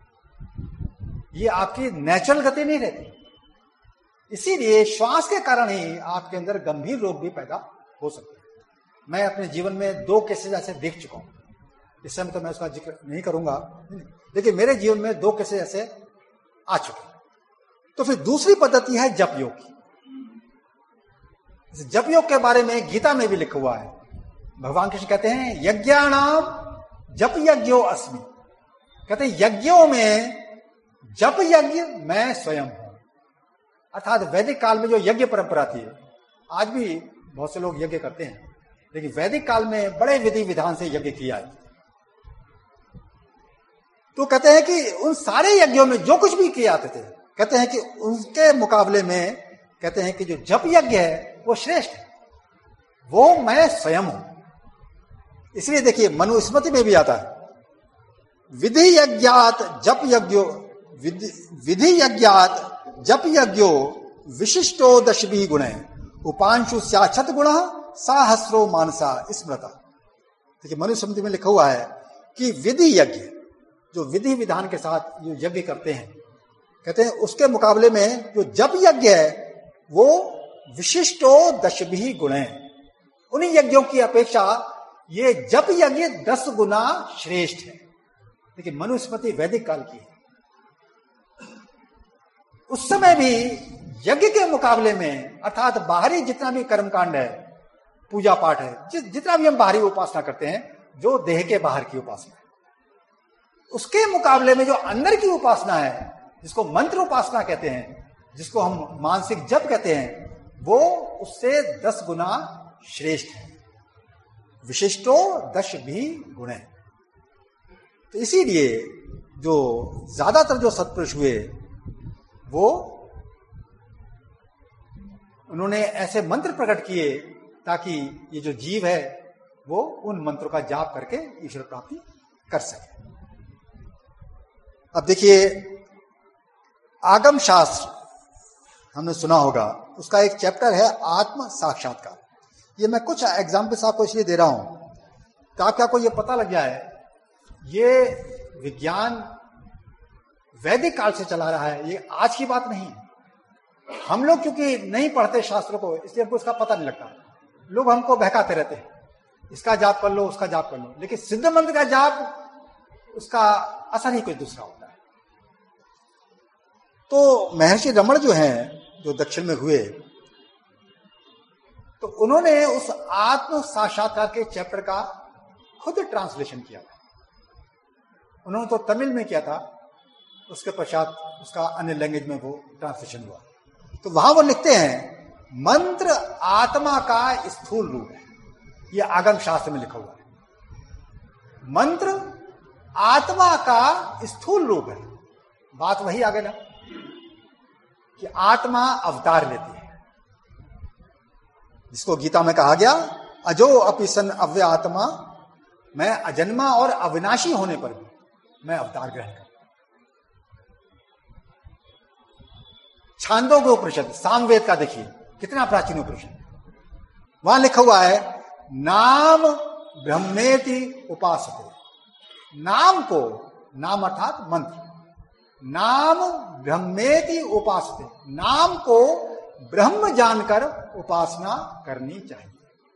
ये आपकी नेचुरल गति नहीं रहती, इसीलिए श्वास के कारण ही आपके अंदर गंभीर रोग भी पैदा हो सकते हैं। मैं अपने जीवन में दो केसेस ऐसे देख चुका हूं, इस समय तो मैं उसका जिक्र नहीं करूंगा, लेकिन मेरे जीवन में दो केसेस ऐसे आ चुके। तो फिर दूसरी पद्धति है जप योग की। जप योग के बारे में गीता में भी लिखा हुआ है। भगवान कृष्ण कहते हैं यज्ञाणाम जप यज्ञो अस्मि। कहते हैं यज्ञों में जप यज्ञ मैं स्वयं हूं। अर्थात वैदिक काल में जो यज्ञ परंपरा थी, आज भी बहुत से लोग यज्ञ करते हैं, लेकिन वैदिक काल में बड़े विधि विधान से यज्ञ किया है। तो कहते हैं कि उन सारे यज्ञों में जो कुछ भी किए जाते थे, कहते हैं कि उनके मुकाबले में कहते हैं कि जो जप यज्ञ है वो श्रेष्ठ है, वो मैं स्वयं हूं। इसलिए देखिए मनुस्मृति में भी आता है, विधि यज्ञात जप यज्ञो विधि यज्ञात जप यज्ञो विशिष्टो दशभी गुण उपांशु स्याछत गुण साहस्रो मानसा स्मृता। देखिए मनुस्मृति में लिखा हुआ है कि विधि यज्ञ, जो विधि विधान के साथ जो यज्ञ करते हैं, कहते हैं उसके मुकाबले में जो जप यज्ञ है वो विशिष्टो दशभी गुण है। उन्हीं यज्ञों की अपेक्षा ये जप यज्ञ दस गुना श्रेष्ठ है। देखिए मनुस्मृति वैदिक काल की है। उस समय भी यज्ञ के मुकाबले में, अर्थात बाहरी जितना भी कर्मकांड है, पूजा पाठ है, जि, जितना भी हम बाहरी उपासना करते हैं, जो देह के बाहर की उपासना है, उसके मुकाबले में जो अंदर की उपासना है, जिसको मंत्र उपासना कहते हैं, जिसको हम मानसिक जप कहते हैं, वो उससे दस गुना श्रेष्ठ है। विशिष्टो दश भी गुण है। तो इसीलिए जो ज्यादातर जो सत्पुरुष हुए वो उन्होंने ऐसे मंत्र प्रकट किए ताकि ये जो जीव है वो उन मंत्रों का जाप करके ईश्वर प्राप्ति कर सके। अब देखिए आगम शास्त्र हमने सुना होगा, उसका एक चैप्टर है आत्म साक्षात्कार। ये मैं कुछ एग्जाम्पल्स आपको इसलिए दे रहा हूं ताकि आपको ये पता लग जाए ये विज्ञान वैदिक काल से चला रहा है, ये आज की बात नहीं। हम लोग क्योंकि नहीं पढ़ते शास्त्रों को, इसलिए हमको इसका पता नहीं लगता। लोग हमको बहकाते रहते हैं, इसका जाप कर लो, उसका जाप कर लो, लेकिन सिद्ध मंत्र का जाप उसका असर ही कुछ दूसरा होता है। तो महर्षि रमण जो हैं, जो दक्षिण में हुए, तो उन्होंने उस आत्म साक्षात्कार के चैप्टर का खुद ट्रांसलेशन किया था। उन्होंने तो तमिल में किया था, उसके पश्चात उसका अन्य लैंग्वेज में वो ट्रांसलेशन हुआ। तो वहां वो लिखते हैं मंत्र आत्मा का स्थूल रूप है। ये आगम शास्त्र में लिखा हुआ है, मंत्र आत्मा का स्थूल रूप है। बात वही आ गई ना कि आत्मा अवतार लेती है, जिसको गीता में कहा गया अजो अपि सन अव्य आत्मा, मैं अजन्मा और अविनाशी होने पर भी मैं अवतार ग्रहण करता। छांदोग्य उपनिषद, सामवेद का देखिए कितना प्राचीन उपनिषद, वहां लिखा हुआ है नाम ब्रह्मेति उपासते। नाम को, नाम अर्थात मंत्र, नाम ब्रह्मेति उपासते, नाम को ब्रह्म जानकर उपासना करनी चाहिए।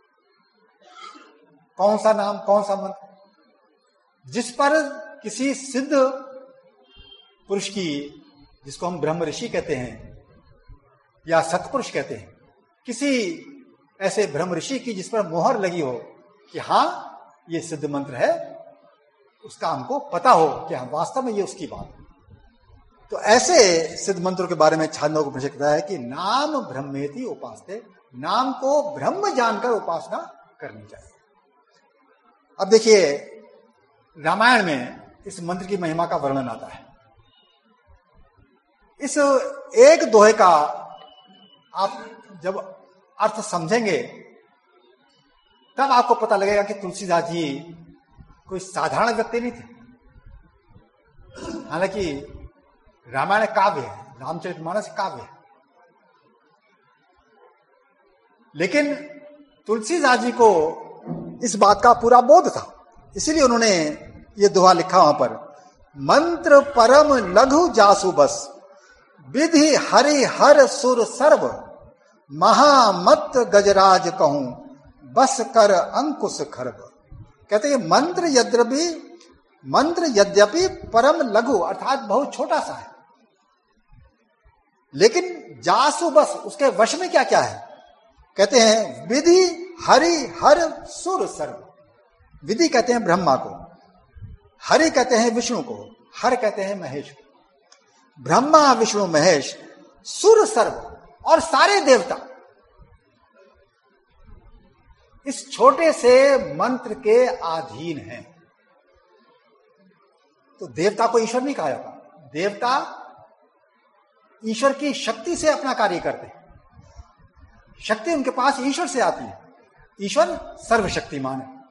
कौन सा नाम, कौन सा मंत्र? जिस पर किसी सिद्ध पुरुष की, जिसको हम ब्रह्म ऋषि कहते हैं या सत्पुरुष कहते हैं, किसी ऐसे ब्रह्म ऋषि की जिस पर मोहर लगी हो कि हां ये सिद्ध मंत्र है, उसका हमको पता हो कि हाँ वास्तव में ये उसकी बात है। तो ऐसे सिद्ध मंत्रों के बारे में छांदोग्य उपनिषद कहता है कि नाम ब्रह्मेति उपासते, नाम को ब्रह्म जानकर उपासना करनी चाहिए। अब देखिए रामायण में इस मंत्र की महिमा का वर्णन आता है। इस एक दोहे का आप जब अर्थ समझेंगे तब आपको पता लगेगा कि तुलसीदास जी कोई साधारण व्यक्ति नहीं थे। हालांकि रामायण काव्य है, रामचरितमानस काव्य है, लेकिन तुलसीदास जी को इस बात का पूरा बोध था, इसीलिए उन्होंने ये दोहा लिखा वहां पर, मंत्र परम लघु जासु बस, विधि हरि हर सुर सर्व, महामत गजराज कहूं बस कर अंकुश खरब। कहते हैं मंत्र यद्यपि मंत्र यद्यपि परम लघु अर्थात बहुत छोटा सा है, लेकिन जासु बस, उसके वश में क्या क्या है? कहते हैं विधि हरि हर सुर सर्व। विधि कहते हैं ब्रह्मा को, हरि कहते हैं विष्णु को, हर कहते हैं महेश, ब्रह्मा विष्णु महेश, सुर सर्व और सारे देवता इस छोटे से मंत्र के अधीन हैं। तो देवता को ईश्वर नहीं कहा जाता। देवता ईश्वर की शक्ति से अपना कार्य करते हैं, शक्ति उनके पास ईश्वर से आती है। ईश्वर सर्वशक्तिमान है।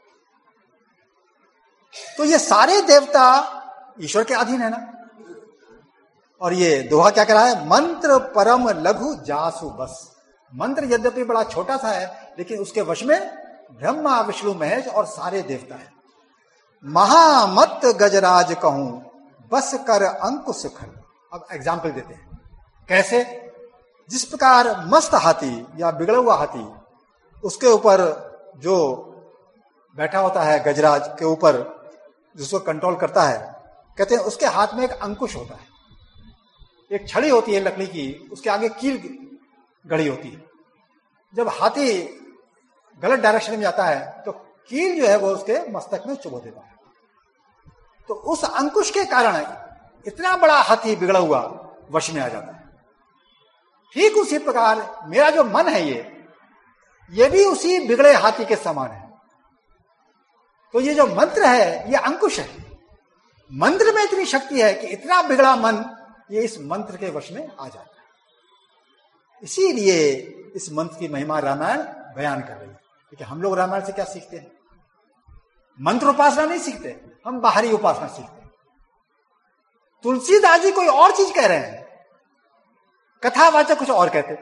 तो ये सारे देवता ईश्वर के अधीन है ना। और ये दोहा क्या कह रहा है? मंत्र परम लघु जासु बस। मंत्र यद्यपि बड़ा छोटा सा है, लेकिन उसके वश में ब्रह्मा विष्णु महेश और सारे देवता है। महामत गजराज कहूं बस कर अंकुश खल। अब एग्जाम्पल देते हैं कैसे। जिस प्रकार मस्त हाथी या बिगड़ा हुआ हाथी, उसके ऊपर जो बैठा होता है गजराज के ऊपर, जिसको कंट्रोल करता है, कहते हैं उसके हाथ में एक अंकुश होता है, एक छड़ी होती है लकड़ी की, उसके आगे कील गड़ी होती है। जब हाथी गलत डायरेक्शन में जाता है तो कील जो है वो उसके मस्तक में चुभो देता है। तो उस अंकुश के कारण इतना बड़ा हाथी बिगड़ा हुआ वश में आ जाता है। ठीक उसी प्रकार मेरा जो मन है ये ये भी उसी बिगड़े हाथी के समान है। तो ये जो मंत्र है ये अंकुश है। मंत्र में इतनी शक्ति है कि इतना बिगड़ा मन ये इस मंत्र के वश में आ जाता है। इसीलिए इस मंत्र की महिमा रामायण बयान कर रही है। क्योंकि हम लोग रामायण से क्या सीखते हैं? मंत्र उपासना नहीं सीखते, हम बाहरी उपासना सीखते हैं। तुलसीदास जी कोई और चीज कह रहे हैं, कथावाचक कुछ और कहते।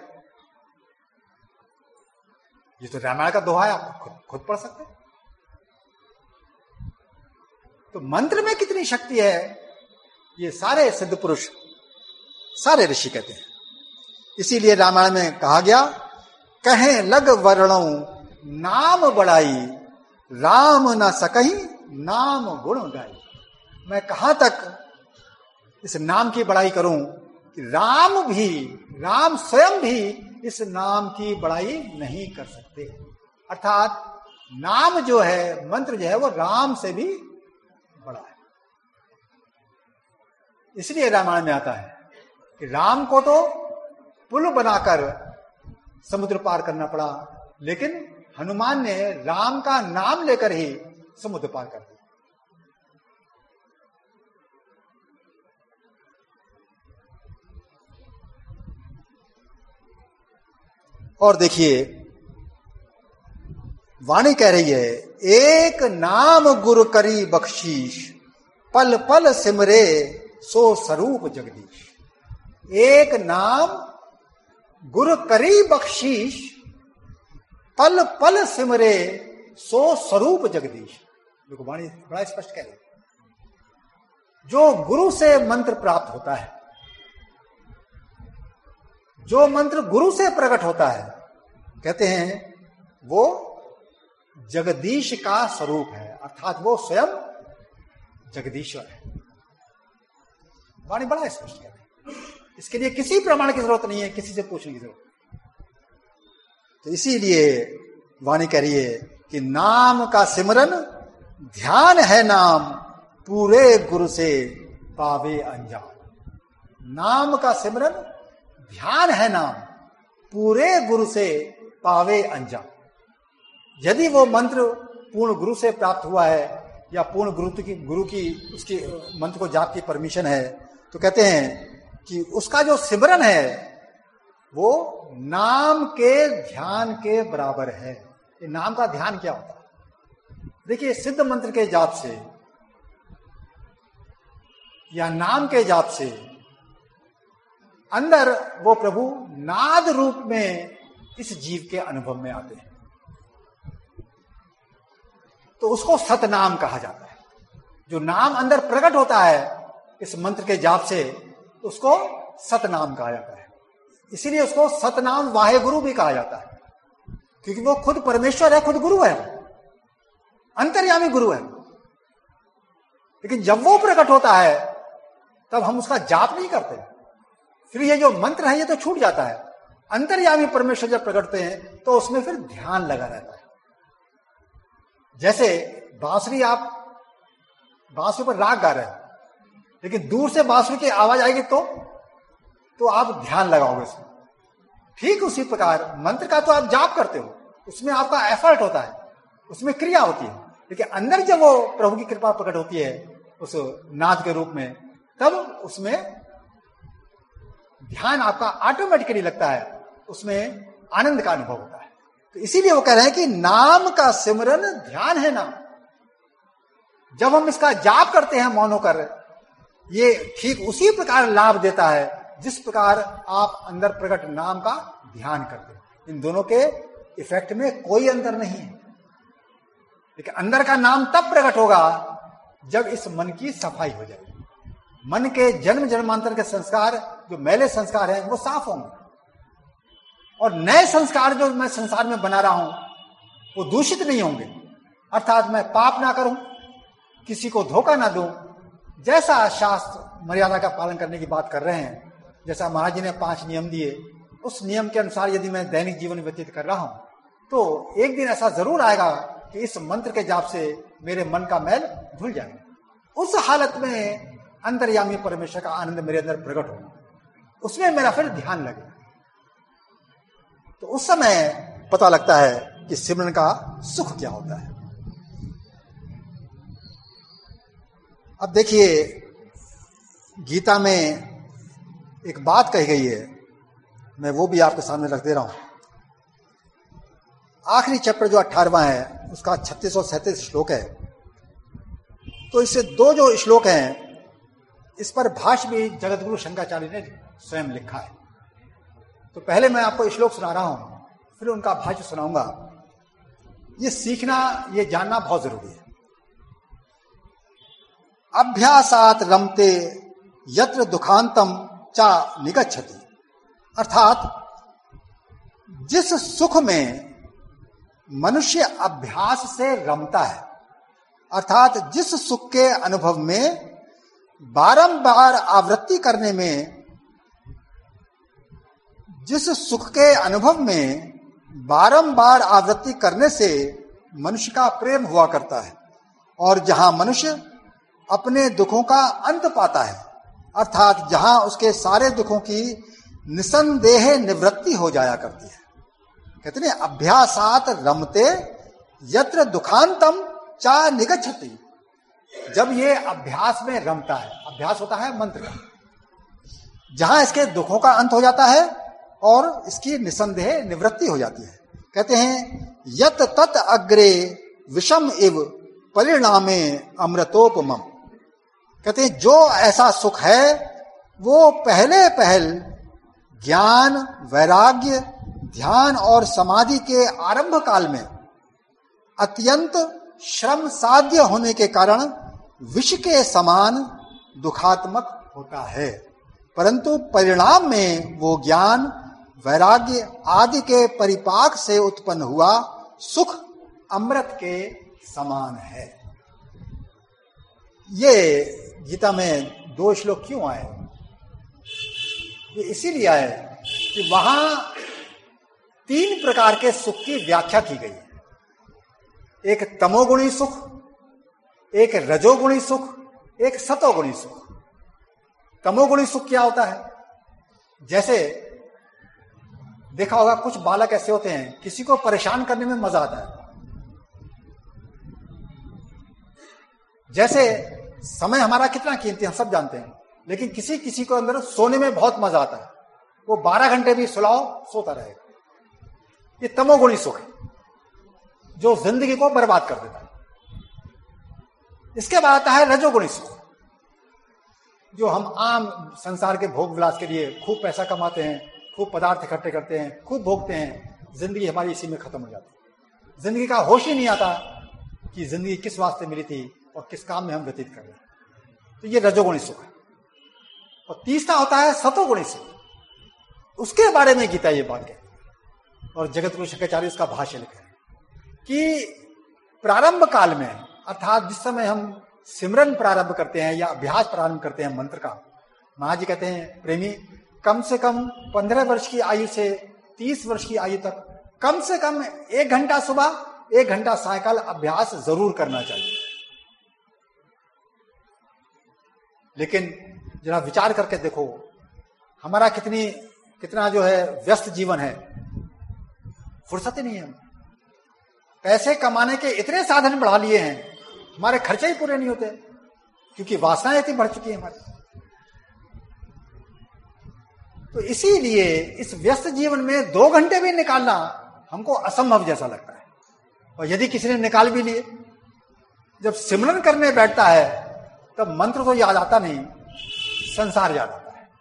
ये तो रामायण का दोहा है, आप खुद, खुद पढ़ सकते हैं। तो मंत्र में कितनी शक्ति है ये सारे सिद्ध पुरुष, सारे ऋषि कहते हैं। इसीलिए रामायण में कहा गया, कहें लग वर्णों नाम बढ़ाई, राम न सकहीं नाम गुण गाई। मैं कहां तक इस नाम की बड़ाई करूं कि राम भी, राम स्वयं भी इस नाम की बड़ाई नहीं कर सकते। अर्थात नाम जो है, मंत्र जो है, वो राम से भी बड़ा है। इसलिए रामायण में आता है कि राम को तो पुल बनाकर समुद्र पार करना पड़ा, लेकिन हनुमान ने राम का नाम लेकर ही समुद्र पार कर दिया। और देखिए वाणी कह रही है, एक नाम गुरु करी बख्शीश, पल पल सिमरे सो स्वरूप जगदीश। एक नाम गुरु करी बख्शीश, पल पल सिमरे सो स्वरूप जगदीश। देखो वाणी बड़ा स्पष्ट कह रही है। जो गुरु से मंत्र प्राप्त होता है, जो मंत्र गुरु से प्रकट होता है, कहते हैं वो जगदीश का स्वरूप है। अर्थात वो स्वयं जगदीश्वर है। वाणी बड़ा स्पष्ट है। इसके लिए किसी प्रमाण की जरूरत नहीं है, किसी से पूछने की जरूरत। तो इसीलिए वाणी कह रही है कि नाम का सिमरन ध्यान है नाम, पूरे गुरु से पावे अंजाम। नाम का सिमरन ध्यान है नाम, पूरे गुरु से पावे अंजाम। यदि वो मंत्र पूर्ण गुरु से प्राप्त हुआ है या पूर्ण गुरु की गुरु की उसकी मंत्र को जाप की परमिशन है, तो कहते हैं कि उसका जो सिमरन है वो नाम के ध्यान के बराबर है। ये नाम का ध्यान क्या होता है? देखिए, सिद्ध मंत्र के जाप से या नाम के जाप से अंदर वो प्रभु नाद रूप में इस जीव के अनुभव में आते हैं, तो उसको सतनाम कहा जाता है। जो नाम अंदर प्रकट होता है इस मंत्र के जाप से, उसको सतनाम कहा जाता है। इसीलिए उसको सतनाम वाहे गुरु भी कहा जाता है, क्योंकि वो खुद परमेश्वर है, खुद गुरु है, अंतर्यामी गुरु है। लेकिन जब वो प्रकट होता है तब हम उसका जाप नहीं करते, फिर ये जो मंत्र है ये तो छूट जाता है। अंतर्यामी परमेश्वर जब प्रकटते हैं तो उसमें फिर ध्यान लगा रहता है। जैसे बांसुरी, आप बांसुरी पर राग गा रहे हैं, लेकिन दूर से बांसुरी की आवाज आएगी तो तो आप ध्यान लगाओगे उसमें। ठीक उसी प्रकार मंत्र का तो आप जाप करते हो, उसमें आपका एफर्ट होता है, उसमें क्रिया होती है, लेकिन अंदर जब वो प्रभु की कृपा प्रकट होती है उस नाद के रूप में, तब उसमें ध्यान आपका ऑटोमेटिकली लगता है, उसमें आनंद का अनुभव होता है। तो इसीलिए वो कह रहे हैं कि नाम का सिमरन ध्यान है नाम। जब हम इसका जाप करते हैं मौन होकर, ये ठीक उसी प्रकार लाभ देता है जिस प्रकार आप अंदर प्रकट नाम का ध्यान करते हैं। इन दोनों के इफेक्ट में कोई अंतर नहीं है, लेकिन अंदर का नाम तब प्रकट होगा जब इस मन की सफाई हो जाएगी। मन के जन्म जन्मांतर के संस्कार, जो मैले संस्कार हैं, वो साफ होंगे, और नए संस्कार जो मैं संसार में बना रहा हूं वो दूषित नहीं होंगे। अर्थात मैं पाप ना करूं, किसी को धोखा ना दूं, जैसा शास्त्र मर्यादा का पालन करने की बात कर रहे हैं, जैसा महाराज जी ने पांच नियम दिए, उस नियम के अनुसार यदि मैं दैनिक जीवन व्यतीत कर रहा हूं, तो एक दिन ऐसा जरूर आएगा कि इस मंत्र के जाप से मेरे मन का मैल धुल जाएगा। उस हालत में अंतर्यामी परमेश्वर का आनंद मेरे अंदर प्रकट होगा, उसमें मेरा फिर ध्यान लगे। तो उस समय पता लगता है कि सिमरन का सुख क्या होता है। अब देखिए, गीता में एक बात कही गई है, मैं वो भी आपके सामने रख दे रहा हूं। आखिरी चैप्टर जो अठारहवां है, उसका छत्तीस और सैंतीस श्लोक है। तो इससे दो जो श्लोक हैं, इस पर भाष्य भी जगतगुरु शंकराचार्य ने स्वयं लिखा है। तो पहले मैं आपको श्लोक सुना रहा हूं, फिर उनका भाष्य सुनाऊंगा। ये सीखना, ये जानना बहुत जरूरी है। अभ्यासात रमते यत्र दुखांतम चा निगच्छति, अर्थात जिस सुख में मनुष्य अभ्यास से रमता है, अर्थात जिस सुख के अनुभव में बारंबार आवृत्ति करने में, जिस सुख के अनुभव में बारंबार आवृत्ति करने से मनुष्य का प्रेम हुआ करता है, और जहां मनुष्य अपने दुखों का अंत पाता है, अर्थात जहां उसके सारे दुखों की निसंदेह निवृत्ति हो जाया करती है। कहते हैं अभ्यासात रमते यत्र दुखांतम चा निगच्छति। जब ये अभ्यास में रमता है, अभ्यास होता है मंत्र का, जहां इसके दुखों का अंत हो जाता है और इसकी निसंदेह निवृत्ति हो जाती है। कहते हैं यत तत अग्रे विषम इव परिणामे अमृतोपमम। कहते हैं जो ऐसा सुख है वो पहले पहल ज्ञान, वैराग्य, ध्यान और समाधि के आरंभ काल में अत्यंत श्रम साध्य होने के कारण विष के समान दुखात्मक होता है, परंतु परिणाम में वो ज्ञान, वैराग्य आदि के परिपाक से उत्पन्न हुआ सुख अमृत के समान है। ये गीता में दो श्लोक क्यों आए? ये इसीलिए आए कि वहां तीन प्रकार के सुख की व्याख्या की गई है। एक तमोगुणी सुख, एक रजोगुणी सुख, एक सतोगुणी सुख। तमोगुणी सुख क्या होता है? जैसे देखा होगा कुछ बालक ऐसे होते हैं, किसी को परेशान करने में मजा आता है। जैसे समय हमारा कितना कीमती है हम सब जानते हैं, लेकिन किसी किसी को अंदर सोने में बहुत मजा आता है, वो बारह घंटे भी सुलाओ सोता रहेगा। ये तमोगुणी सुख है जो जिंदगी को बर्बाद कर देता है। इसके बाद आता है रजोगुणी सुख, जो हम आम संसार के भोग विलास के लिए खूब पैसा कमाते हैं, खूब पदार्थ इकट्ठे करते हैं, खूब भोगते हैं, जिंदगी हमारी इसी में खत्म हो जाती है। जिंदगी का होश ही नहीं आता कि जिंदगी किस वास्ते मिली थी और किस काम में हम व्यतीत कर रहे हैं। तो ये रजोगुणी सुख है। और तीसरा होता है सतोगुणी सुख, उसके बारे में गीता ये बात कहती है और जगतगुरु शंकराचार्य इसका भाष्य लिखे हैं कि प्रारंभ काल में, अर्थात जिस समय हम सिमरन प्रारंभ करते हैं या अभ्यास प्रारंभ करते हैं मंत्र का, महाराज जी कहते हैं प्रेमी कम से कम पंद्रह वर्ष की आयु से तीस वर्ष की आयु तक कम से कम एक घंटा सुबह, एक घंटा सायकाल अभ्यास जरूर करना चाहिए। लेकिन जरा विचार करके देखो, हमारा कितनी कितना जो है व्यस्त जीवन है, फुर्सत ही नहीं है। पैसे कमाने के इतने साधन बढ़ा लिए हैं, हमारे खर्चे ही पूरे नहीं होते, क्योंकि वासनाएं इतनी बढ़ चुकी है हमारी। तो इसीलिए इस व्यस्त जीवन में दो घंटे भी निकालना हमको असंभव जैसा लगता है। और यदि किसी ने निकाल भी लिए, जब सिमरन करने बैठता है तब मंत्र तो याद आता नहीं, संसार याद आता है।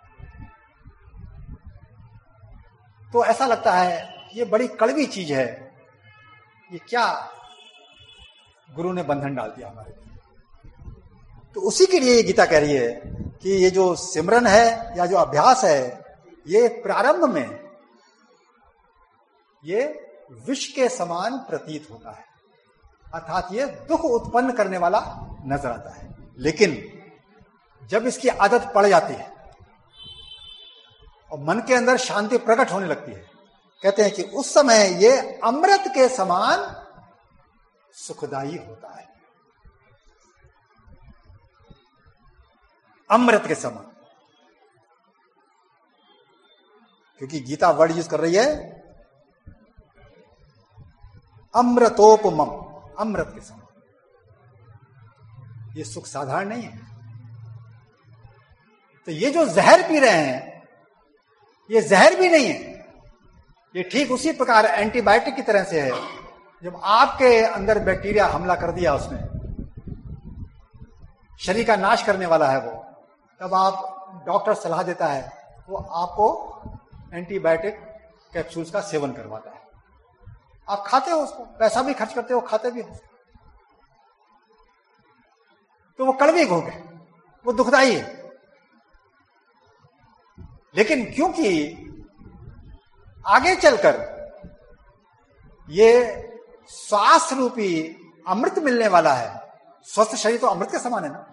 तो ऐसा लगता है ये बड़ी कड़वी चीज है, ये क्या गुरु ने बंधन डाल दिया हमारे लिए। तो उसी के लिए ये गीता कह रही है कि ये जो सिमरन है या जो अभ्यास है, ये प्रारंभ में ये विष के समान प्रतीत होता है, अर्थात ये दुख उत्पन्न करने वाला नजर आता है। लेकिन जब इसकी आदत पड़ जाती है और मन के अंदर शांति प्रकट होने लगती है, कहते हैं कि उस समय ये अमृत के समान सुखदायी होता है। अमृत के समान, क्योंकि गीता वर्ड यूज कर रही है अमृतोपमम, अमृत के समान। ये सुख साधारण नहीं है। तो ये जो जहर पी रहे हैं, ये जहर भी नहीं है, ये ठीक उसी प्रकार एंटीबायोटिक की तरह से है। जब आपके अंदर बैक्टीरिया हमला कर दिया, उसने शरीर का नाश करने वाला है वो, तब आप डॉक्टर सलाह देता है, वो आपको एंटीबायोटिक कैप्सूल्स का सेवन करवाता है। आप खाते हो उसको, पैसा भी खर्च करते हो, खाते भी हो, तो वो कड़वी घोग है, वो दुखदाई है। लेकिन क्योंकि आगे चलकर ये स्वास्थ्य रूपी अमृत मिलने वाला है, स्वस्थ शरीर तो अमृत के समान है ना,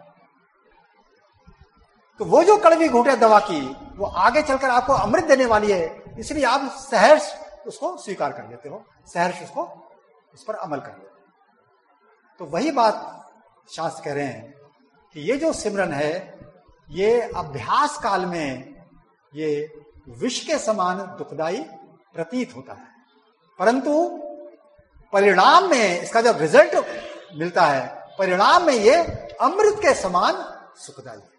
तो वो जो कड़वी घूंट है दवा की, वो आगे चलकर आपको अमृत देने वाली है। इसलिए आप सहर्ष उसको स्वीकार कर लेते हो, सहर्ष उसको उस पर अमल कर लेते हो। तो वही बात शास्त्र कह रहे हैं कि ये जो सिमरन है, ये अभ्यास काल में ये विष के समान दुखदाई प्रतीत होता है, परंतु परिणाम में इसका जब रिजल्ट मिलता है, परिणाम में ये अमृत के समान सुखदाई है।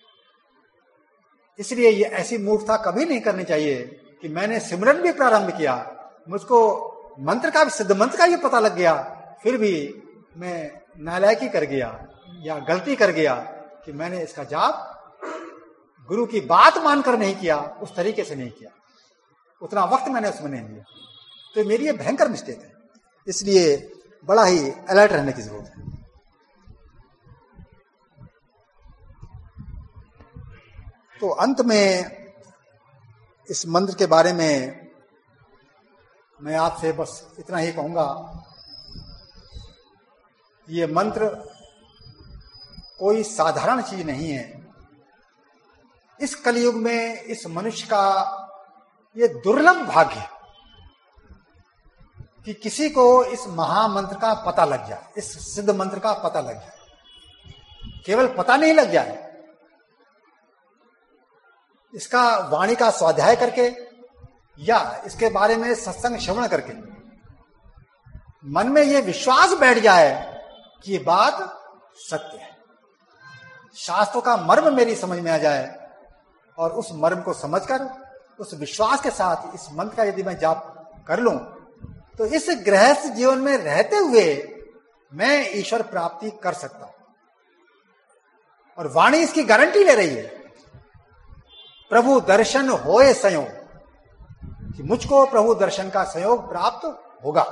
इसलिए ये ऐसी मूर्खता कभी नहीं करनी चाहिए कि मैंने सिमरन भी प्रारंभ किया, मुझको मंत्र का भी, सिद्ध मंत्र का भी पता लग गया, फिर भी मैं नालायकी कर गया या गलती कर गया कि मैंने इसका जाप गुरु की बात मानकर नहीं किया, उस तरीके से नहीं किया, उतना वक्त मैंने उसमें नहीं दिया। तो मेरी ये भयंकर मिस्टेक है। इसलिए बड़ा ही अलर्ट रहने की जरूरत है। तो अंत में इस मंत्र के बारे में मैं आपसे बस इतना ही कहूंगा, ये मंत्र कोई साधारण चीज नहीं है। इस कलयुग में इस मनुष्य का ये दुर्लभ भाग्य है कि किसी को इस महामंत्र का पता लग जाए, इस सिद्ध मंत्र का पता लग जाए। केवल पता नहीं लग जाए, इसका वाणी का स्वाध्याय करके या इसके बारे में सत्संग श्रवण करके मन में यह विश्वास बैठ जाए कि ये बात सत्य है, शास्त्रों का मर्म मेरी समझ में आ जाए, और उस मर्म को समझकर उस विश्वास के साथ इस मंत्र का यदि मैं जाप कर लूं, तो इस गृहस्थ जीवन में रहते हुए मैं ईश्वर प्राप्ति कर सकता हूं। और वाणी इसकी गारंटी ले रही है, प्रभु दर्शन होए संयोग, कि मुझको प्रभु दर्शन का संयोग प्राप्त होगा।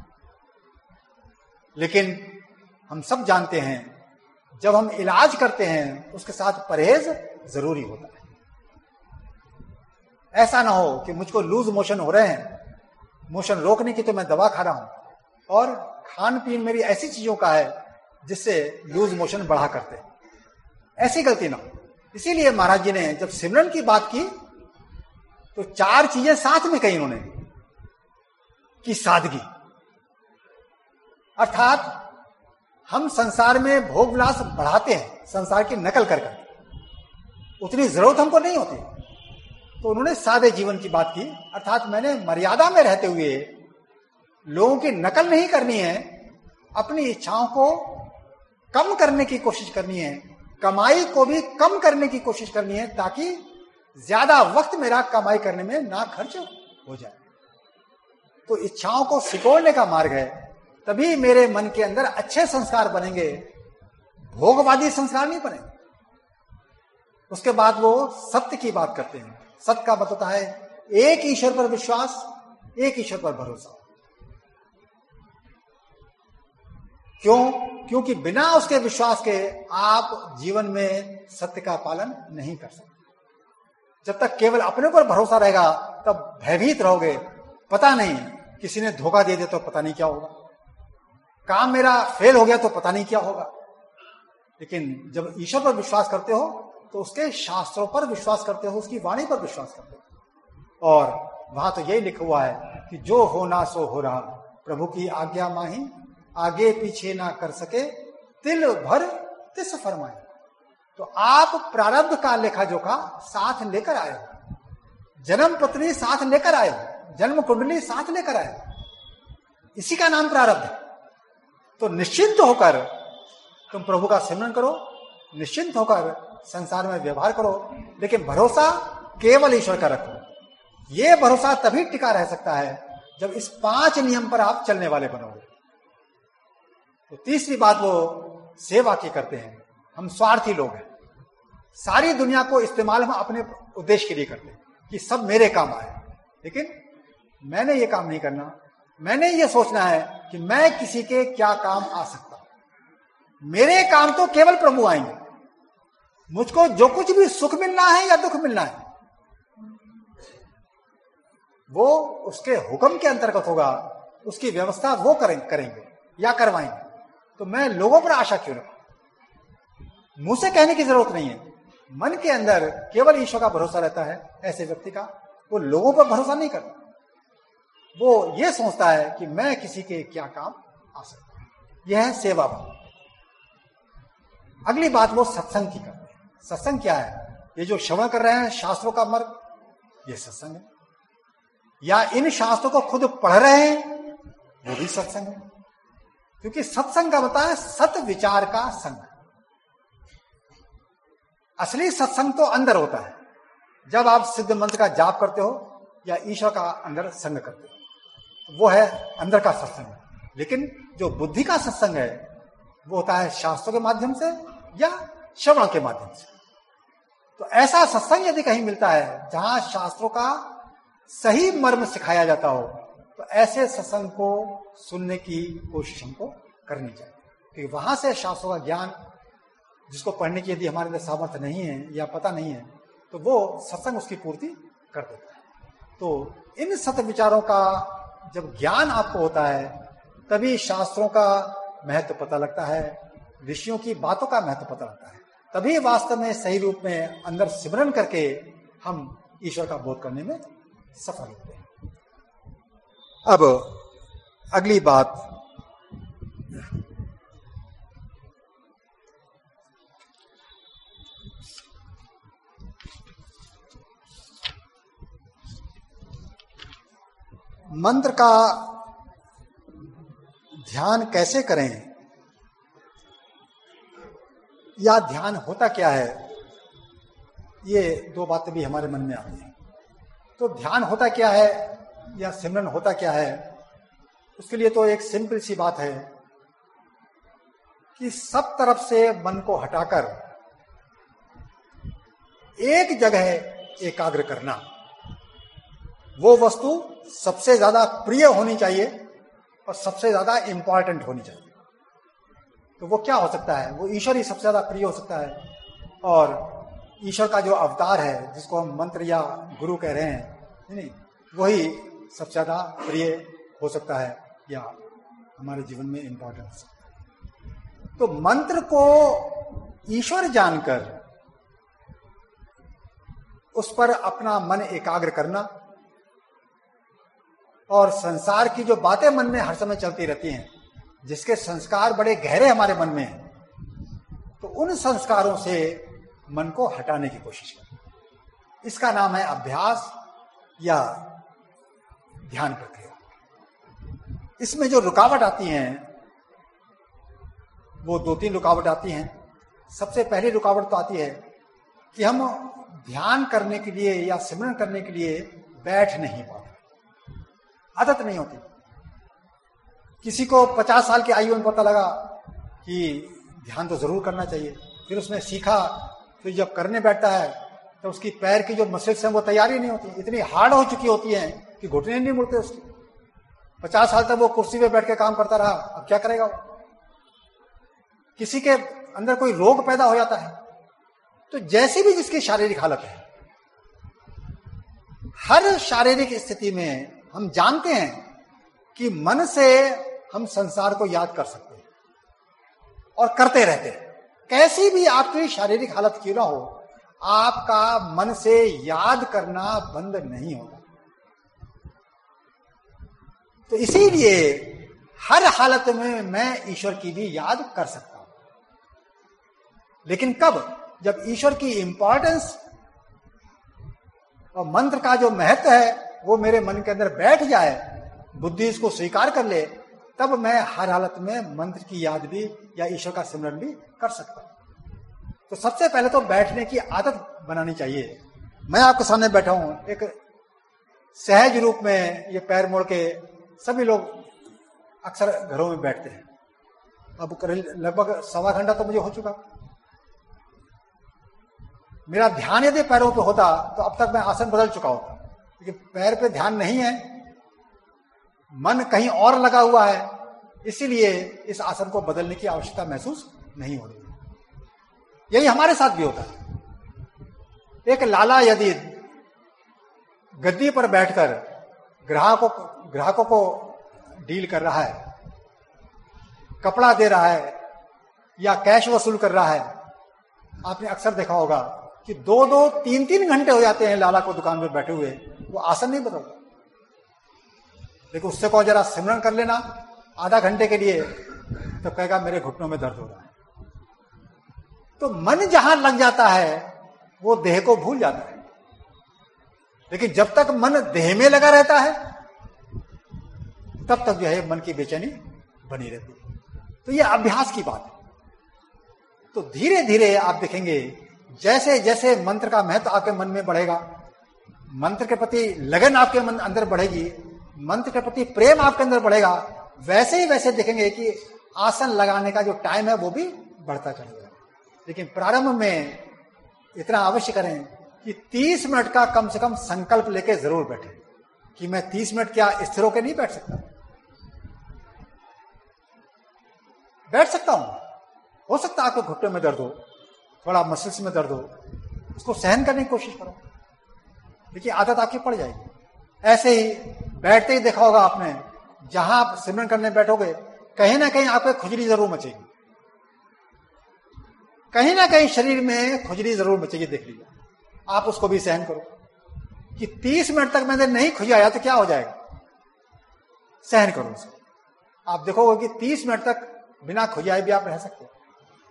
लेकिन हम सब जानते हैं, जब हम इलाज करते हैं उसके साथ परहेज जरूरी होता है। ऐसा ना हो कि मुझको लूज मोशन हो रहे हैं, मोशन रोकने की तो मैं दवा खा रहा हूं और खान पीन मेरी ऐसी चीजों का है जिससे लूज मोशन बढ़ा करते हैं। ऐसी गलती ना हो। इसीलिए महाराज जी ने जब सिमरन की बात की तो चार चीजें साथ में कही उन्होंने, कि सादगी, अर्थात हम संसार में भोग विलास बढ़ाते हैं संसार की नकल कर कर, उतनी जरूरत हमको नहीं होती। तो उन्होंने सादे जीवन की बात की, अर्थात मैंने मर्यादा में रहते हुए लोगों की नकल नहीं करनी है, अपनी इच्छाओं को कम करने की कोशिश करनी है, कमाई को भी कम करने की कोशिश करनी है, ताकि ज्यादा वक्त मेरा कमाई करने में ना खर्च हो जाए। तो इच्छाओं को सिकोड़ने का मार्ग है, तभी मेरे मन के अंदर अच्छे संस्कार बनेंगे, भोगवादी संस्कार नहीं बनेंगे। उसके बाद वो सत्य की बात करते हैं। सत्य का मतलब होता है एक ईश्वर पर विश्वास, एक ईश्वर पर भरोसा। क्यों? क्योंकि बिना उसके विश्वास के आप जीवन में सत्य का पालन नहीं कर सकते। जब तक केवल अपने पर भरोसा रहेगा तब भयभीत रहोगे, पता नहीं किसी ने धोखा दे दिया तो पता नहीं क्या होगा, काम मेरा फेल हो गया तो पता नहीं क्या होगा। लेकिन जब ईश्वर पर विश्वास करते हो तो उसके शास्त्रों पर विश्वास करते हो, उसकी वाणी पर विश्वास करते हो। और वहां तो यही लिखा हुआ है कि जो होना सो हो रहा, प्रभु की आज्ञा माही, आगे पीछे ना कर सके, तिल भर तिस फरमाए। तो आप प्रारब्ध का लेखा जोखा साथ लेकर आए हो, जन्म पत्री साथ लेकर आए हो, जन्म कुंडली साथ लेकर आए हो, इसी का नाम प्रारब्ध है। तो निश्चिंत होकर तुम प्रभु का सिमरन करो, निश्चिंत होकर संसार में व्यवहार करो, लेकिन भरोसा केवल ईश्वर का रखो। यह भरोसा तभी टिका रह सकता है जब इस पांच नियम पर आप चलने वाले बनोगे। तो तीसरी बात वो सेवा की करते हैं। हम स्वार्थी लोग हैं, सारी दुनिया को इस्तेमाल हम अपने उद्देश्य के लिए करते हैं कि सब मेरे काम आए, लेकिन मैंने ये काम नहीं करना। मैंने ये सोचना है कि मैं किसी के क्या काम आ सकता हूं। मेरे काम तो केवल प्रभु आएंगे। मुझको जो कुछ भी सुख मिलना है या दुख मिलना है वो उसके हुक्म के अंतर्गत होगा, उसकी व्यवस्था वो करेंगे या करवाएंगे। तो मैं लोगों पर आशा क्यों रखूं? मुंह से कहने की जरूरत नहीं है, मन के अंदर केवल ईश्वर का भरोसा रहता है। ऐसे व्यक्ति का वो लोगों पर भरोसा नहीं करता, वो ये सोचता है कि मैं किसी के क्या काम आ सकता हूं। यह है सेवा भाव। अगली बात वो सत्संग की करते हैं। सत्संग क्या है? ये जो श्रवण कर रहे हैं शास्त्रों का मार्ग, ये सत्संग है। या इन शास्त्रों को खुद पढ़ रहे हैं, वो भी सत्संग है। क्योंकि सत्संग का मतलब है सत विचार का संग। असली सत्संग तो अंदर होता है, जब आप सिद्ध मंत्र का जाप करते हो या ईश्वर का अंदर संग करते हो, वो है अंदर का सत्संग। लेकिन जो बुद्धि का सत्संग है वो होता है शास्त्रों के माध्यम से या श्रवण के माध्यम से। तो ऐसा सत्संग यदि कहीं मिलता है जहां शास्त्रों का सही मर्म सिखाया जाता हो, तो ऐसे सत्संग को सुनने की कोशिश हमको करनी चाहिए। क्योंकि वहां से शास्त्रों का ज्ञान जिसको पढ़ने की यदि हमारे अंदर सामर्थ्य नहीं है या पता नहीं है, तो वो सत्संग उसकी पूर्ति कर देता है। तो इन सत्य विचारों का जब ज्ञान आपको होता है तभी शास्त्रों का महत्व पता लगता है, ऋषियों की बातों का महत्व पता लगता है। तभी वास्तव में सही रूप में अंदर सिमरन करके हम ईश्वर का बोध करने में सफल होते हैं। अब अगली बात, मंत्र का ध्यान कैसे करें या ध्यान होता क्या है, ये दो बातें भी हमारे मन में आती हैं। तो ध्यान होता क्या है या सिमरन होता क्या है, उसके लिए तो एक सिंपल सी बात है कि सब तरफ से मन को हटाकर एक जगह एकाग्र करना। वो वस्तु सबसे ज्यादा प्रिय होनी चाहिए और सबसे ज्यादा इंपॉर्टेंट होनी चाहिए। तो वो क्या हो सकता है? वो ईश्वर ही सबसे ज्यादा प्रिय हो सकता है, और ईश्वर का जो अवतार है जिसको हम मंत्र या गुरु कह रहे हैं, नहीं, वही सबसे ज्यादा प्रिय हो सकता है या हमारे जीवन में इंपॉर्टेंट हो सकता है। तो मंत्र को ईश्वर जानकर उस पर अपना मन एकाग्र करना, और संसार की जो बातें मन में हर समय चलती रहती हैं, जिसके संस्कार बड़े गहरे हमारे मन में हैं, तो उन संस्कारों से मन को हटाने की कोशिश करें। इसका नाम है अभ्यास या ध्यान प्रक्रिया। इसमें जो रुकावट आती हैं वो दो तीन रुकावट आती हैं। सबसे पहली रुकावट तो आती है कि हम ध्यान करने के लिए या सिमरन करने के लिए बैठ नहीं पाते, आदत नहीं होती। किसी को पचास साल की आयु में पता लगा कि ध्यान तो जरूर करना चाहिए, फिर उसने सीखा, फिर जब करने बैठता है तो उसकी पैर की जो मसल्स हैं वो तैयार ही नहीं होती, इतनी हार्ड हो चुकी होती हैं कि घुटने नहीं मुड़ते उसके। पचास साल तक वो कुर्सी पे बैठ के काम करता रहा, अब क्या करेगा वो? किसी के अंदर कोई रोग पैदा हो जाता है, तो जैसी भी जिसकी शारीरिक हालत है, हर शारीरिक स्थिति में हम जानते हैं कि मन से हम संसार को याद कर सकते हैं और करते रहते हैं। कैसी भी आपकी शारीरिक हालत क्यों ना हो, आपका मन से याद करना बंद नहीं होगा। तो इसीलिए हर हालत में मैं ईश्वर की भी याद कर सकता हूं। लेकिन कब? जब ईश्वर की इंपॉर्टेंस और मंत्र का जो महत्व है वो मेरे मन के अंदर बैठ जाए, बुद्धि इसको स्वीकार कर ले, तब मैं हर हालत में मंत्र की याद भी या ईश्वर का सिमरन भी कर सकता हूं। तो सबसे पहले तो बैठने की आदत बनानी चाहिए। मैं आपके सामने बैठा हूं, एक सहज रूप में ये पैर मोड़ के सभी लोग अक्सर घरों में बैठते हैं। अब लगभग सवा घंटा तो मुझे हो चुका। मेरा ध्यान यदि पैरों पे होता तो अब तक मैं आसन बदल चुका होता, लेकिन पैर पे ध्यान नहीं है, मन कहीं और लगा हुआ है, इसीलिए इस आसन को बदलने की आवश्यकता महसूस नहीं हो रही है। यही हमारे साथ भी होता है। एक लाला यदि गद्दी पर बैठकर ग्राहकों ग्राहकों को डील कर रहा है, कपड़ा दे रहा है या कैश वसूल कर रहा है, आपने अक्सर देखा होगा कि दो दो तीन तीन घंटे हो जाते हैं लाला को दुकान पर बैठे हुए, वो आसन नहीं बदलता। देखो उससे कहो जरा सिमरन कर लेना आधा घंटे के लिए, तो कहेगा मेरे घुटनों में दर्द हो रहा है। तो मन जहां लग जाता है वो देह को भूल जाता है, लेकिन जब तक मन देह में लगा रहता है तब तक जो है मन की बेचैनी बनी रहती है। तो ये अभ्यास की बात है। तो धीरे धीरे आप देखेंगे जैसे जैसे मंत्र का महत्व आपके मन में बढ़ेगा, मंत्र के प्रति लगन आपके मन अंदर बढ़ेगी, मंत्र के प्रति प्रेम आपके अंदर बढ़ेगा, वैसे ही वैसे देखेंगे कि आसन लगाने का जो टाइम है वो भी बढ़ता चलेगा। लेकिन प्रारंभ में इतना अवश्य करें कि तीस मिनट का कम से कम संकल्प लेके जरूर बैठे कि मैं तीस मिनट क्या स्थिर होकर नहीं बैठ सकता। बैठ सकता हूं, हो सकता है आपके घुटनों में दर्द हो, थोड़ा मसल्स में दर्द हो, उसको सहन करने की कोशिश करो, देखिए आदत आपकी पड़ जाएगी। ऐसे ही बैठते ही देखा होगा आपने, जहां आप सिमरन करने बैठोगे कहीं ना कहीं आपको खुजली जरूर मचेगी, कहीं ना कहीं शरीर में खुजली जरूर मचेगी। देख लीजिए, आप उसको भी सहन करो कि तीस मिनट तक मैंने नहीं खुजाया तो क्या हो जाएगा, सहन करो उसको। आप देखोगे कि तीस मिनट तक बिना खुजाए भी आप रह सकते हो।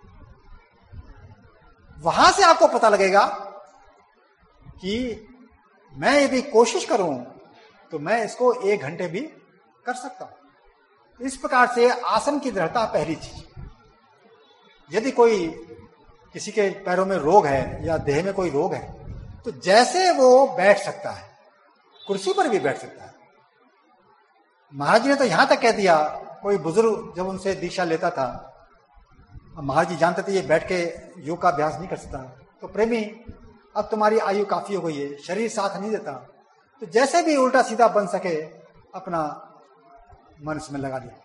वहां से आपको पता लगेगा कि मैं यदि कोशिश करूं तो मैं इसको एक घंटे भी कर सकता हूं। इस प्रकार से आसन की दृढ़ता पहली चीज। यदि कोई किसी के पैरों में रोग है या देह में कोई रोग है तो जैसे वो बैठ सकता है, कुर्सी पर भी बैठ सकता है। महाराज जी ने तो यहां तक कह दिया, कोई बुजुर्ग जब उनसे दीक्षा लेता था, महाराज जी जानते थे ये बैठ के योग का अभ्यास नहीं कर सकता, तो प्रेमी अब तुम्हारी आयु काफी हो गई है, शरीर साथ नहीं देता, तो जैसे भी उल्टा सीधा बन सके अपना मन इसमें लगा दिया।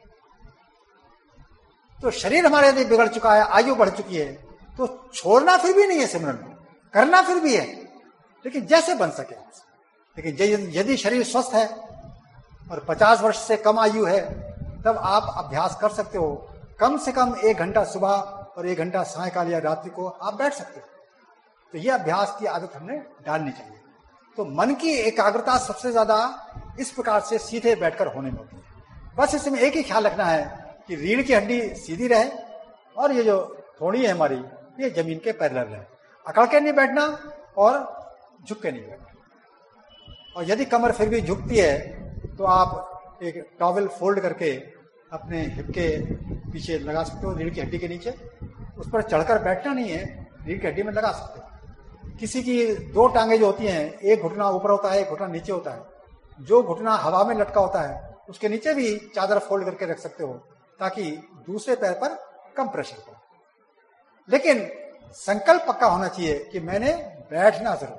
तो शरीर हमारे यदि बिगड़ चुका है, आयु बढ़ चुकी है, तो छोड़ना फिर भी नहीं है सिमरन, करना फिर भी है, लेकिन जैसे बन सके। लेकिन यदि शरीर स्वस्थ है और पचास वर्ष से कम आयु है, तब आप अभ्यास कर सकते हो। कम से कम एक घंटा सुबह और एक घंटा सायकाल या रात्रि को आप बैठ सकते हो। तो यह अभ्यास की आदत हमने डालनी चाहिए। तो मन की एकाग्रता सबसे ज्यादा इस प्रकार से सीधे बैठकर होने में होती है। बस इसमें एक ही ख्याल रखना है कि रीढ़ की हड्डी सीधी रहे और ये जो थोड़ी है हमारी, ये जमीन के पैरेलल रहे। अकड़ के नहीं बैठना और झुक के नहीं बैठना। और यदि कमर फिर भी झुकती है तो आप एक टॉवेल फोल्ड करके अपने हिप के पीछे लगा सकते हो, रीढ़ की हड्डी के नीचे। उस पर चढ़कर बैठना नहीं है, रीढ़ की हड्डी में लगा सकते हो। किसी की दो टांगे जो होती हैं, एक घुटना ऊपर होता है, एक घुटना नीचे होता है। जो घुटना हवा में लटका होता है उसके नीचे भी चादर फोल्ड करके रख सकते हो ताकि दूसरे पैर पर कम प्रेशर पड़े। लेकिन संकल्प पक्का होना चाहिए कि मैंने बैठना जरूर।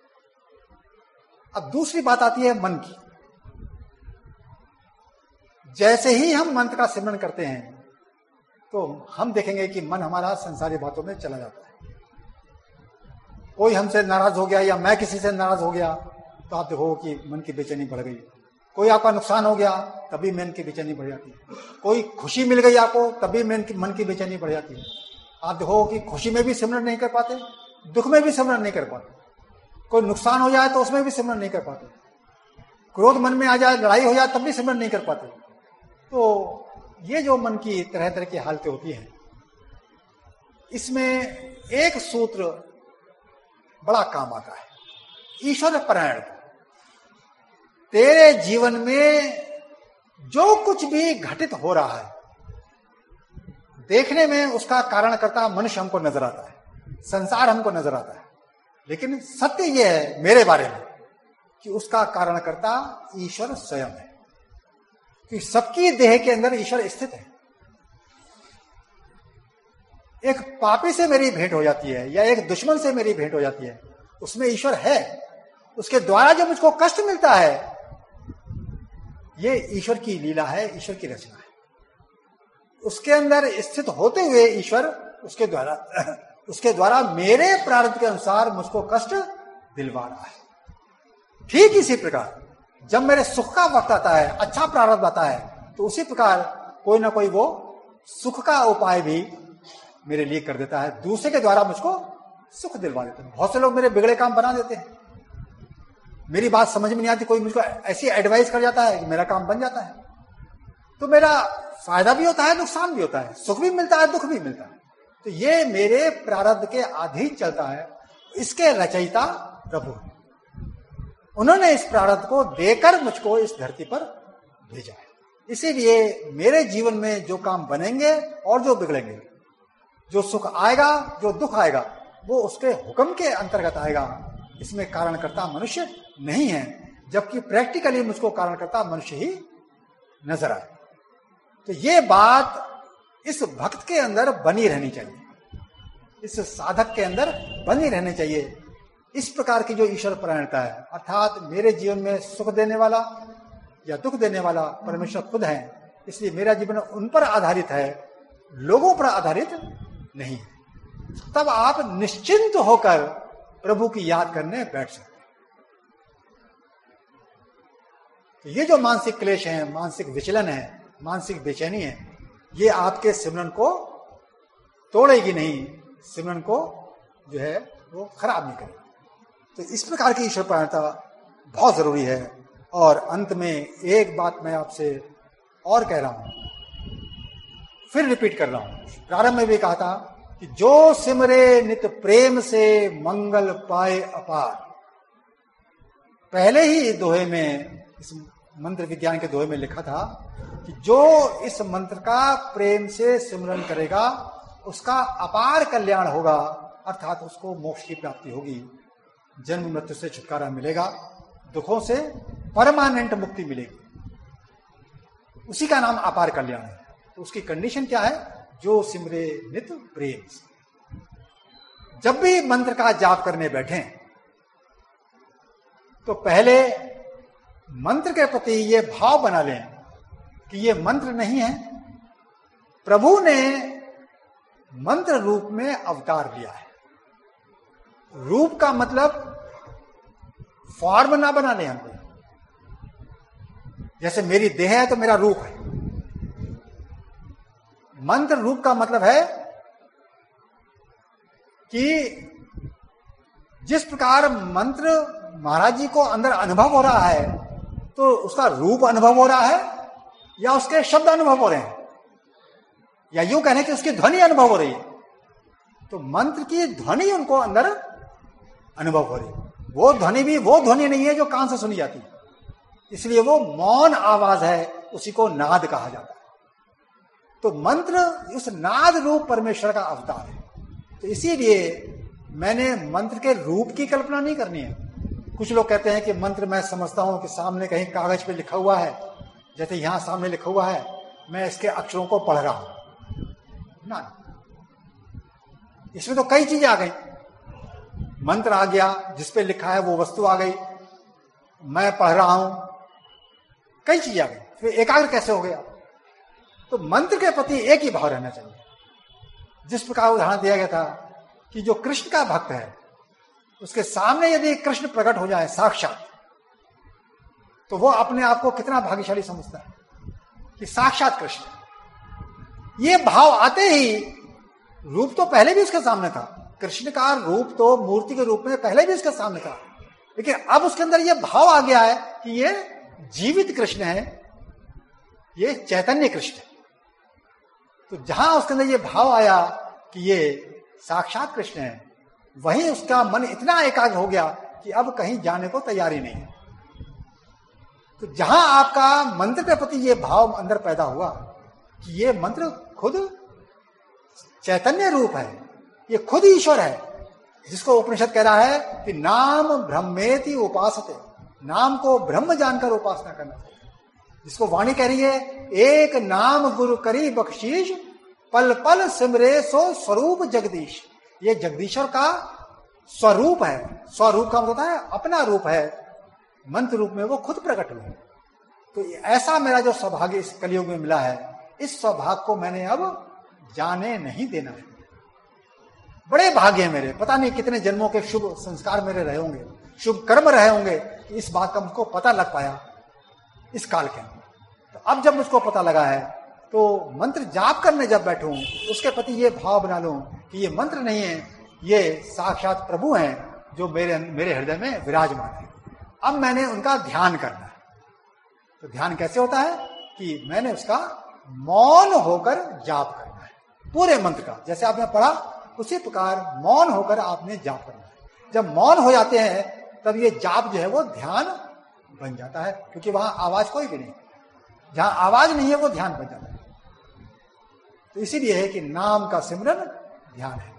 अब दूसरी बात आती है मन की। जैसे ही हम मंत्र का सिमरन करते हैं तो हम देखेंगे कि मन हमारा संसारी बातों में चला जाता है। कोई हमसे नाराज हो गया या मैं किसी से नाराज हो गया तो आप देखो कि मन की बेचैनी बढ़ गई। कोई आपका नुकसान हो गया तभी मन की बेचैनी बढ़ जाती है। कोई खुशी मिल गई आपको तभी मन की मन की बेचैनी बढ़ जाती है। आप देखो कि खुशी में भी सिमरन नहीं कर पाते, दुख में भी सिमरन नहीं कर पाते। कोई नुकसान हो जाए तो उसमें भी सिमरन नहीं कर पाते। क्रोध मन में आ जाए, लड़ाई हो जाए तब भी सिमरन नहीं कर पाते। तो ये जो मन की तरह तरह की हालतें होती हैं, इसमें एक सूत्र बड़ा काम आता है, ईश्वर परायण। तेरे जीवन में जो कुछ भी घटित हो रहा है, देखने में उसका कारण करता मनुष्य हमको नजर आता है, संसार हमको नजर आता है। लेकिन सत्य यह है मेरे बारे में कि उसका कारण करता ईश्वर स्वयं है, कि सबकी देह के अंदर ईश्वर स्थित है। एक पापी से मेरी भेंट हो जाती है या एक दुश्मन से मेरी भेंट हो जाती है, उसमें ईश्वर है। उसके द्वारा जो मुझको कष्ट मिलता है ये ईश्वर की लीला है, ईश्वर की रचना है। उसके अंदर स्थित होते हुए ईश्वर उसके द्वारा उसके द्वारा मेरे प्रारब्ध के अनुसार मुझको कष्ट दिलवा रहा है। ठीक इसी प्रकार जब मेरे सुख का वक्त आता है, अच्छा प्रारब्ध आता है, तो उसी प्रकार कोई ना कोई वो सुख का उपाय भी मेरे लिए कर देता है, दूसरे के द्वारा मुझको सुख दिलवा देते हैं। बहुत से लोग मेरे बिगड़े काम बना देते हैं, मेरी बात समझ में नहीं आती, कोई मुझको ऐसी एडवाइस कर जाता है कि मेरा काम बन जाता है। तो मेरा फायदा भी होता है, नुकसान भी होता है, सुख भी मिलता है, दुख भी मिलता है। तो ये मेरे प्रारब्ध के अधीन चलता है। इसके रचयिता प्रभु है, उन्होंने इस प्रारब्ध को देकर मुझको इस धरती पर भेजा है। इसीलिए मेरे जीवन में जो काम बनेंगे और जो बिगड़ेंगे, जो सुख आएगा, जो दुख आएगा, वो उसके हुक्म के अंतर्गत आएगा। इसमें कारणकर्ता मनुष्य नहीं है, जबकि प्रैक्टिकली मुझको कारणकर्ता मनुष्य ही नजर आए। तो ये बात इस भक्त के अंदर बनी रहनी चाहिए, इस साधक के अंदर बनी रहनी चाहिए। इस प्रकार की जो ईश्वर परायणता है, अर्थात मेरे जीवन में सुख देने वाला या दुख देने वाला परमेश्वर खुद है, इसलिए मेरा जीवन उन पर आधारित है, लोगों पर आधारित नहीं है। तब आप निश्चिंत होकर प्रभु की याद करने बैठ सकते हैं। तो ये जो मानसिक क्लेश है, मानसिक विचलन है, मानसिक बेचैनी है, ये आपके सिमरन को तोड़ेगी नहीं, सिमरन को जो है वो खराब नहीं करेगी। तो इस प्रकार की ईश्वर परायणता बहुत जरूरी है। और अंत में एक बात मैं आपसे और कह रहा हूं, फिर रिपीट कर रहा हूं। प्रारंभ में भी कहा था कि जो सिमरे नित प्रेम से मंगल पाए अपार। पहले ही दोहे में, इस मंत्र विज्ञान के दोहे में लिखा था कि जो इस मंत्र का प्रेम से सिमरन करेगा उसका अपार कल्याण होगा, अर्थात उसको मोक्ष की प्राप्ति होगी, जन्म मृत्यु से छुटकारा मिलेगा, दुखों से परमानेंट मुक्ति मिलेगी। उसी का नाम अपार कल्याण है। तो उसकी कंडीशन क्या है? जो सिमरे नित प्रेम से। जब भी मंत्र का जाप करने बैठे तो पहले मंत्र के प्रति ये भाव बना लें कि ये मंत्र नहीं है, प्रभु ने मंत्र रूप में अवतार लिया है। रूप का मतलब फॉर्म ना बना ले हमको। जैसे मेरी देह है तो मेरा रूप है। मंत्र रूप का मतलब है कि जिस प्रकार मंत्र महाराज जी को अंदर अनुभव हो रहा है तो उसका रूप अनुभव हो रहा है या उसके शब्द अनुभव हो रहे हैं, या यूं कहने कि उसकी ध्वनि अनुभव हो रही है। तो मंत्र की ध्वनि उनको अंदर अनुभव हो रही। वो ध्वनि भी वो ध्वनि नहीं है जो कान से सुनी जाती, इसलिए वो मौन आवाज है, उसी को नाद कहा जाता है। तो मंत्र उस नाद रूप परमेश्वर का अवतार है। तो इसीलिए मैंने मंत्र के रूप की कल्पना नहीं करनी है। कुछ लोग कहते हैं कि मंत्र मैं समझता हूं कि सामने कहीं कागज पे लिखा हुआ है, जैसे यहां सामने लिखा हुआ है, मैं इसके अक्षरों को पढ़ रहा हूं ना। इसमें तो कई चीजें आ गई। मंत्र आ गया, जिसपे लिखा है वो वस्तु आ गई, मैं पढ़ रहा हूं, कई चीजें आ गई, फिर एकाग्र कैसे हो गया? तो मंत्र के प्रति एक ही भाव रहना चाहिए। जिस प्रकार उदाहरण दिया गया था कि जो कृष्ण का भक्त है, उसके सामने यदि कृष्ण प्रकट हो जाए साक्षात, तो वो अपने आप को कितना भाग्यशाली समझता है कि साक्षात कृष्ण। ये भाव आते ही, रूप तो पहले भी उसके सामने था, कृष्ण का रूप तो मूर्ति के रूप में पहले भी उसके सामने था, लेकिन अब उसके अंदर ये भाव आ गया है कि ये जीवित कृष्ण है, ये चैतन्य कृष्ण है। तो जहां उसके अंदर ये भाव आया कि ये साक्षात कृष्ण है, वहीं उसका मन इतना एकाग्र हो गया कि अब कहीं जाने को तैयारी नहीं है। तो जहां आपका मंत्र के प्रति ये भाव अंदर पैदा हुआ कि ये मंत्र खुद चैतन्य रूप है, ये खुद ईश्वर है, जिसको उपनिषद कह रहा है कि नाम ब्रह्मेति उपासते, नाम को ब्रह्म जानकर उपासना करना चाहिए। जिसको वाणी कह रही है, एक नाम गुरु करी बख्शीश, पल पल सिमरे सो स्वरूप जगदीश। ये जगदीश्वर का स्वरूप है। स्वरूप का मतलब है अपना रूप है, मंत्र रूप में वो खुद प्रकट हुए। तो ऐसा मेरा जो सौभाग्य इस कलयुग में मिला है, इस सौभाग्य को मैंने अब जाने नहीं देना है। बड़े भाग्य मेरे, पता नहीं कितने जन्मों के शुभ संस्कार मेरे रहे होंगे, शुभ कर्म रहे होंगे, कि इस बात का मुझको पता लग पाया इस काल के अंदर। तो अब जब मुझको पता लगा है, तो मंत्र जाप करने जब बैठूं, उसके प्रति ये भाव बना लूं कि ये मंत्र नहीं है, ये साक्षात प्रभु हैं जो मेरे मेरे हृदय में विराजमान है। अब मैंने उनका ध्यान करना है। तो ध्यान कैसे होता है कि मैंने उसका मौन होकर जाप करना है, पूरे मंत्र का। जैसे आपने पढ़ा उसी प्रकार मौन होकर आपने जाप करना है। जब मौन हो जाते हैं तब ये जाप जो है वो ध्यान बन जाता है, क्योंकि वहां आवाज कोई भी नहीं, जहां आवाज नहीं है वो ध्यान बन जाता है। तो इसीलिए है कि नाम का सिमरन ध्यान है।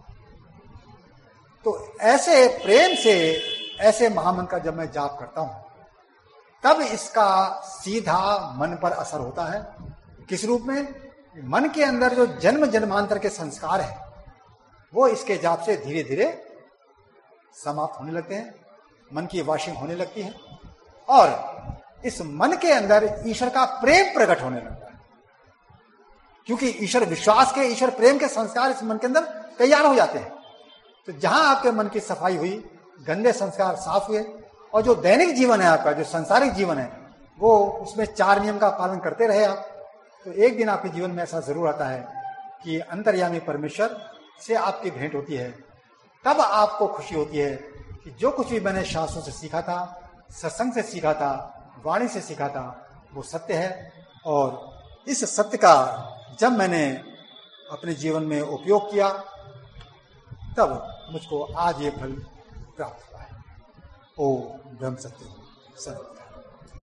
तो ऐसे प्रेम से ऐसे महामंत्र का जब मैं जाप करता हूं, तब इसका सीधा मन पर असर होता है। किस रूप में? मन के अंदर जो जन्म जन्मांतर के संस्कार है, वो इसके जाप से धीरे धीरे समाप्त होने लगते हैं, मन की वॉशिंग होने लगती है, और इस मन के अंदर ईश्वर का प्रेम प्रकट होने लगता है। क्योंकि ईश्वर विश्वास के, ईश्वर प्रेम के संस्कार इस मन के अंदर तैयार हो जाते हैं। तो जहां आपके मन की सफाई हुई, गंदे संस्कार साफ हुए, और जो दैनिक जीवन है आपका, जो सांसारिक जीवन है, वो उसमें चार नियम का पालन करते रहे आप, तो एक दिन आपके जीवन में ऐसा जरूर आता है कि अंतर्यामी परमेश्वर से आपकी भेंट होती है। तब आपको खुशी होती है कि जो कुछ भी मैंने शास्त्रों से सीखा था, सत्संग से सीखा था, वाणी से सीखा था, वो सत्य है। और इस सत्य का जब मैंने अपने जीवन में उपयोग किया, तब मुझको आज ये फल प्राप्त हुआ है। ओ ब्रह्म सत्य सत्य।